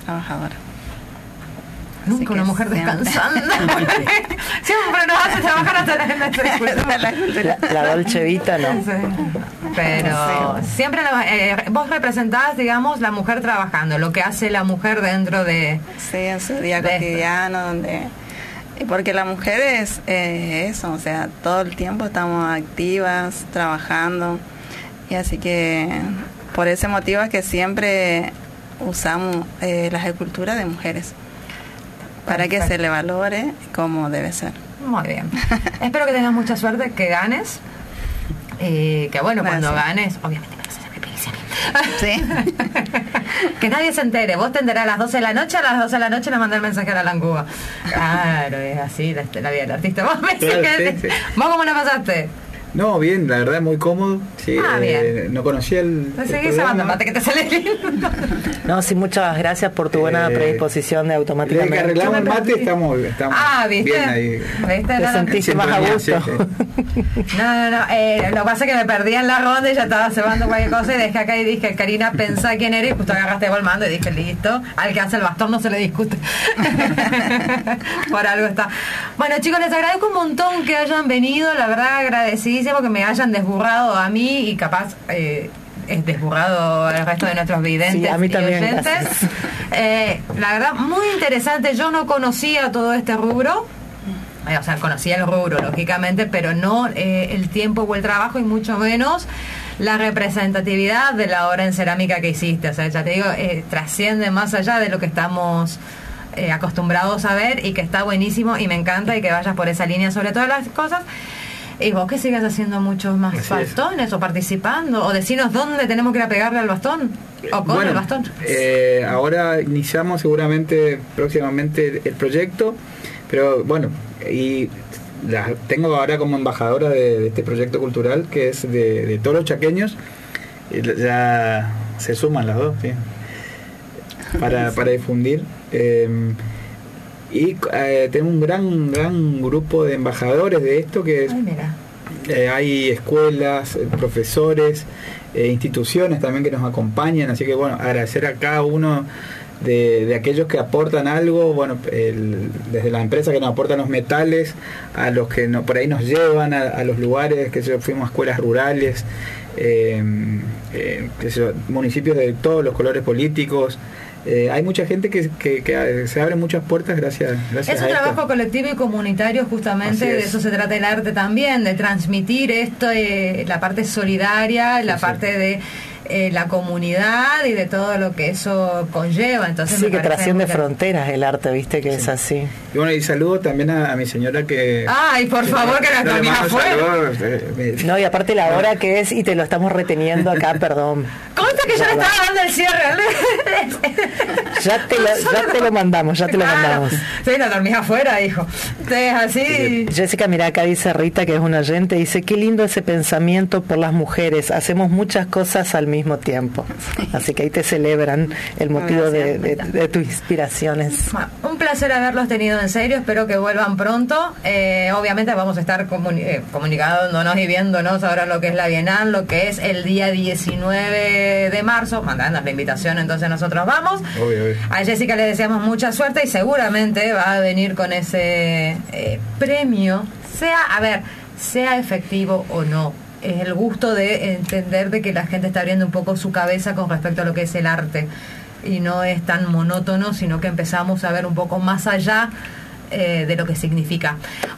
Nunca una mujer descansando. Siempre nos hace trabajar hasta la Dolce Vita, ¿no? Sí. Pero siempre vos representás, digamos, la mujer trabajando, lo que hace la mujer dentro de... Sí, en su día cotidiano, porque la mujer es eso, o sea, todo el tiempo estamos activas, trabajando, y así que por ese motivo es que siempre usamos las esculturas de mujeres. Para que se le valore como debe ser. Muy bien. Espero que tengas mucha suerte, que ganes. Que bueno, gracias. Cuando ganes, obviamente me vas a hacer mi sí. Que nadie se entere. Vos te enterás a las 12 de la noche, a las 12 de la noche le mandé el mensaje a la Cuba. Claro, es así la vida del artista. ¿Vos, claro, sí. ¿Vos cómo la pasaste? No, bien, la verdad muy cómodo. Sí, bien. No conocía el seguís lavando mate que te sale lindo. No, sí, muchas gracias por tu buena predisposición de automáticamente. Desde que arreglamos el mate estamos ¿viste? Bien ahí. ¿Viste? Te sentiste más a gusto. Sí. No. Lo que pasa es que me perdí en la ronda y ya estaba cebando cualquier cosa y dejé acá y dije, Karina, pensá quién era y justo agarraste el mando y dije, listo, al que hace el bastón no se le discute. Por algo está. Bueno, chicos, les agradezco un montón que hayan venido, la verdad agradecidísimo que me hayan desburrado a mí y capaz desburrado al resto de nuestros videntes, sí, a mí también, y oyentes. La verdad, muy interesante. Yo no conocía todo este rubro. O sea, conocía el rubro, lógicamente, pero no el tiempo o el trabajo y mucho menos la representatividad de la obra en cerámica que hiciste. O sea, ya te digo, trasciende más allá de lo que estamos acostumbrados a ver y que está buenísimo y me encanta y que vayas por esa línea sobre todas las cosas. Y vos que sigas haciendo muchos más bastones o participando o decinos dónde tenemos que ir a pegarle al bastón o con el bastón. Ahora iniciamos seguramente próximamente el proyecto, pero bueno, y tengo ahora como embajadora de este proyecto cultural que es de todos los chaqueños, y ya se suman las dos, ¿sí? para difundir. Y tenemos un gran grupo de embajadores de esto que es, hay escuelas, profesores, instituciones también que nos acompañan, así que bueno, agradecer a cada uno de aquellos que aportan algo, bueno, desde las empresas que nos aportan los metales, a los que por ahí nos llevan a los lugares, que fuimos a escuelas rurales, municipios de todos los colores políticos. Hay mucha gente que se abre muchas puertas gracias es un trabajo colectivo y comunitario, justamente de eso se trata el arte también, de transmitir esto, la parte solidaria, la parte de la comunidad y de todo lo que eso conlleva. Entonces sí, que trasciende fronteras el arte, viste que es así. Y bueno, y saludo también a mi señora que... Ay, por favor, que la termina afuera. No, y aparte la hora que es y te lo estamos reteniendo acá, perdón. Consta que yo le estaba dando el cierre. Ya te lo mandamos. Sí, la dormís afuera, hijo. Entonces, así... Jessica, mira, acá dice Rita, que es una oyente, dice, qué lindo ese pensamiento por las mujeres, hacemos muchas cosas al mismo tiempo. Así que ahí te celebran el motivo de tus inspiraciones. Un placer haberlos tenido en serio, espero que vuelvan pronto. Obviamente vamos a estar comunicándonos y viéndonos ahora lo que es la Bienal, lo que es el día 19 de marzo, mandándonos la invitación, entonces nosotros vamos. Obvio. A Jessica le deseamos mucha suerte y seguramente va a venir con ese premio, sea efectivo o no. Es el gusto de entender de que la gente está abriendo un poco su cabeza con respecto a lo que es el arte y no es tan monótono, sino que empezamos a ver un poco más allá de lo que significa.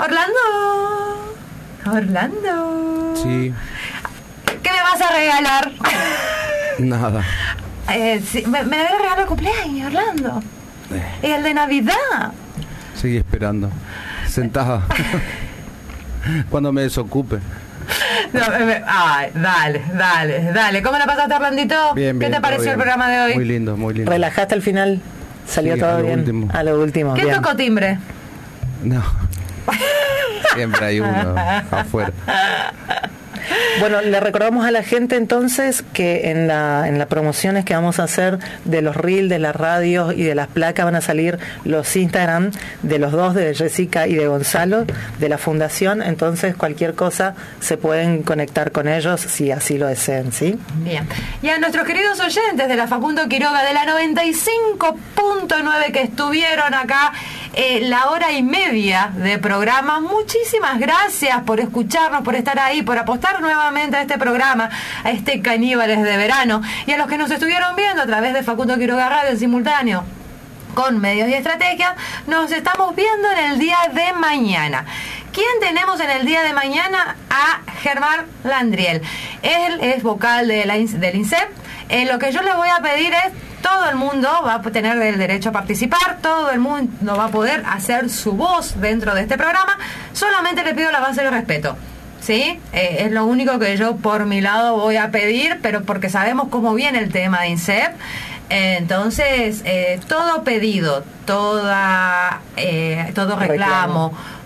Orlando. Sí. ¿Qué me vas a regalar? Nada. Sí, me debe regalar el cumpleaños, Orlando. Y el de Navidad. Seguí esperando. Sentada. Cuando me desocupe. No, dale. ¿Cómo la pasaste, Orlandito? Bien, ¿Qué te pareció el programa de hoy? Muy lindo. ¿Relajaste al final? ¿Salió todo bien? A lo último. ¿Quién tocó timbre? No. Siempre hay uno afuera. Bueno, le recordamos a la gente entonces que en las promociones que vamos a hacer de los reels, de las radios y de las placas van a salir los Instagram de los dos, de Jessica y de Gonzalo, de la fundación. Entonces cualquier cosa se pueden conectar con ellos si así lo desean, ¿sí? Bien. Y a nuestros queridos oyentes de la Facundo Quiroga de la 95.9 que estuvieron acá la hora y media de programa, muchísimas gracias por escucharnos, por estar ahí, por apostar nuevamente a este programa, a este Caníbales de Verano, y a los que nos estuvieron viendo a través de Facundo Quiroga Radio en simultáneo con Medios y Estrategias. Nos estamos viendo en el día de mañana. ¿Quién tenemos en el día de mañana? A Germán Landriel. Él es vocal del INSEP. Lo que yo le voy a pedir es, todo el mundo va a tener el derecho a participar, todo el mundo va a poder hacer su voz dentro de este programa, solamente le pido la base del respeto. ¿Sí? Es lo único que yo por mi lado voy a pedir, pero porque sabemos cómo viene el tema de INSEP. Entonces, todo pedido, todo reclamo,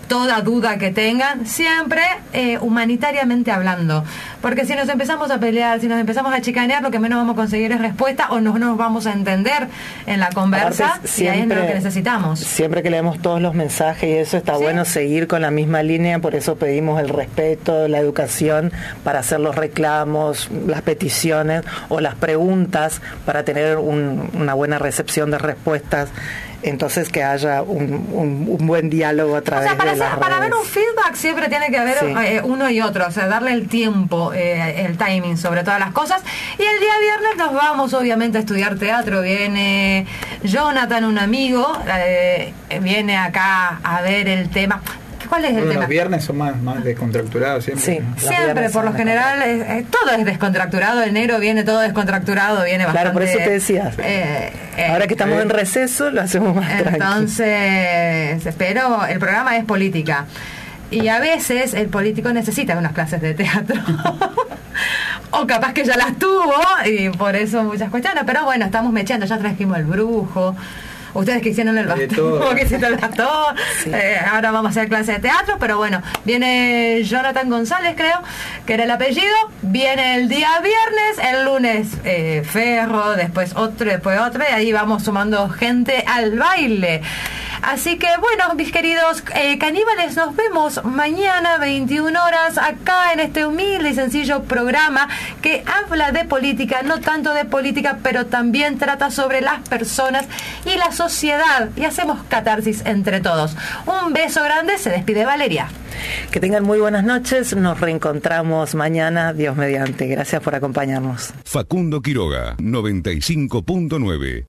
toda duda que tengan, siempre humanitariamente hablando. Porque si nos empezamos a pelear, si nos empezamos a chicanear, lo que menos vamos a conseguir es respuesta o no nos vamos a entender en la conversa. Aparte, siempre, y ahí es lo que necesitamos. Siempre que leemos todos los mensajes y eso está bueno seguir con la misma línea, por eso pedimos el respeto, la educación para hacer los reclamos, las peticiones o las preguntas para tener una buena recepción de respuestas. Entonces que haya un buen diálogo a través de las redes. Para ver un feedback siempre tiene que haber uno y otro, o sea, darle el tiempo, el timing sobre todas las cosas. Y el día viernes nos vamos obviamente a estudiar teatro. Viene Jonathan, un amigo, viene acá a ver el tema. ¿Cuál es el tema? Los viernes son más descontracturados siempre. Sí, siempre, por lo general, todo es descontracturado. Enero viene todo descontracturado, viene bastante... Claro, por eso te decía. Ahora que estamos en receso, lo hacemos más tranquilo. Entonces, pero el programa es política. Y a veces el político necesita unas clases de teatro. O capaz que ya las tuvo, y por eso muchas cuestiones. Pero bueno, estamos mechando, ya trajimos el brujo. Ustedes que hicieron el bastón, que hicieron el bastón, ahora vamos a hacer clase de teatro, pero bueno, viene Jonathan González, creo, que era el apellido, viene el día viernes, el lunes Ferro, después otro, y ahí vamos sumando gente al baile. Así que bueno, mis queridos caníbales, nos vemos mañana 21 horas acá en este humilde y sencillo programa que habla de política, no tanto de política, pero también trata sobre las personas y la sociedad, y hacemos catarsis entre todos. Un beso grande, se despide Valeria. Que tengan muy buenas noches, nos reencontramos mañana, Dios mediante. Gracias por acompañarnos. Facundo Quiroga, 95.9.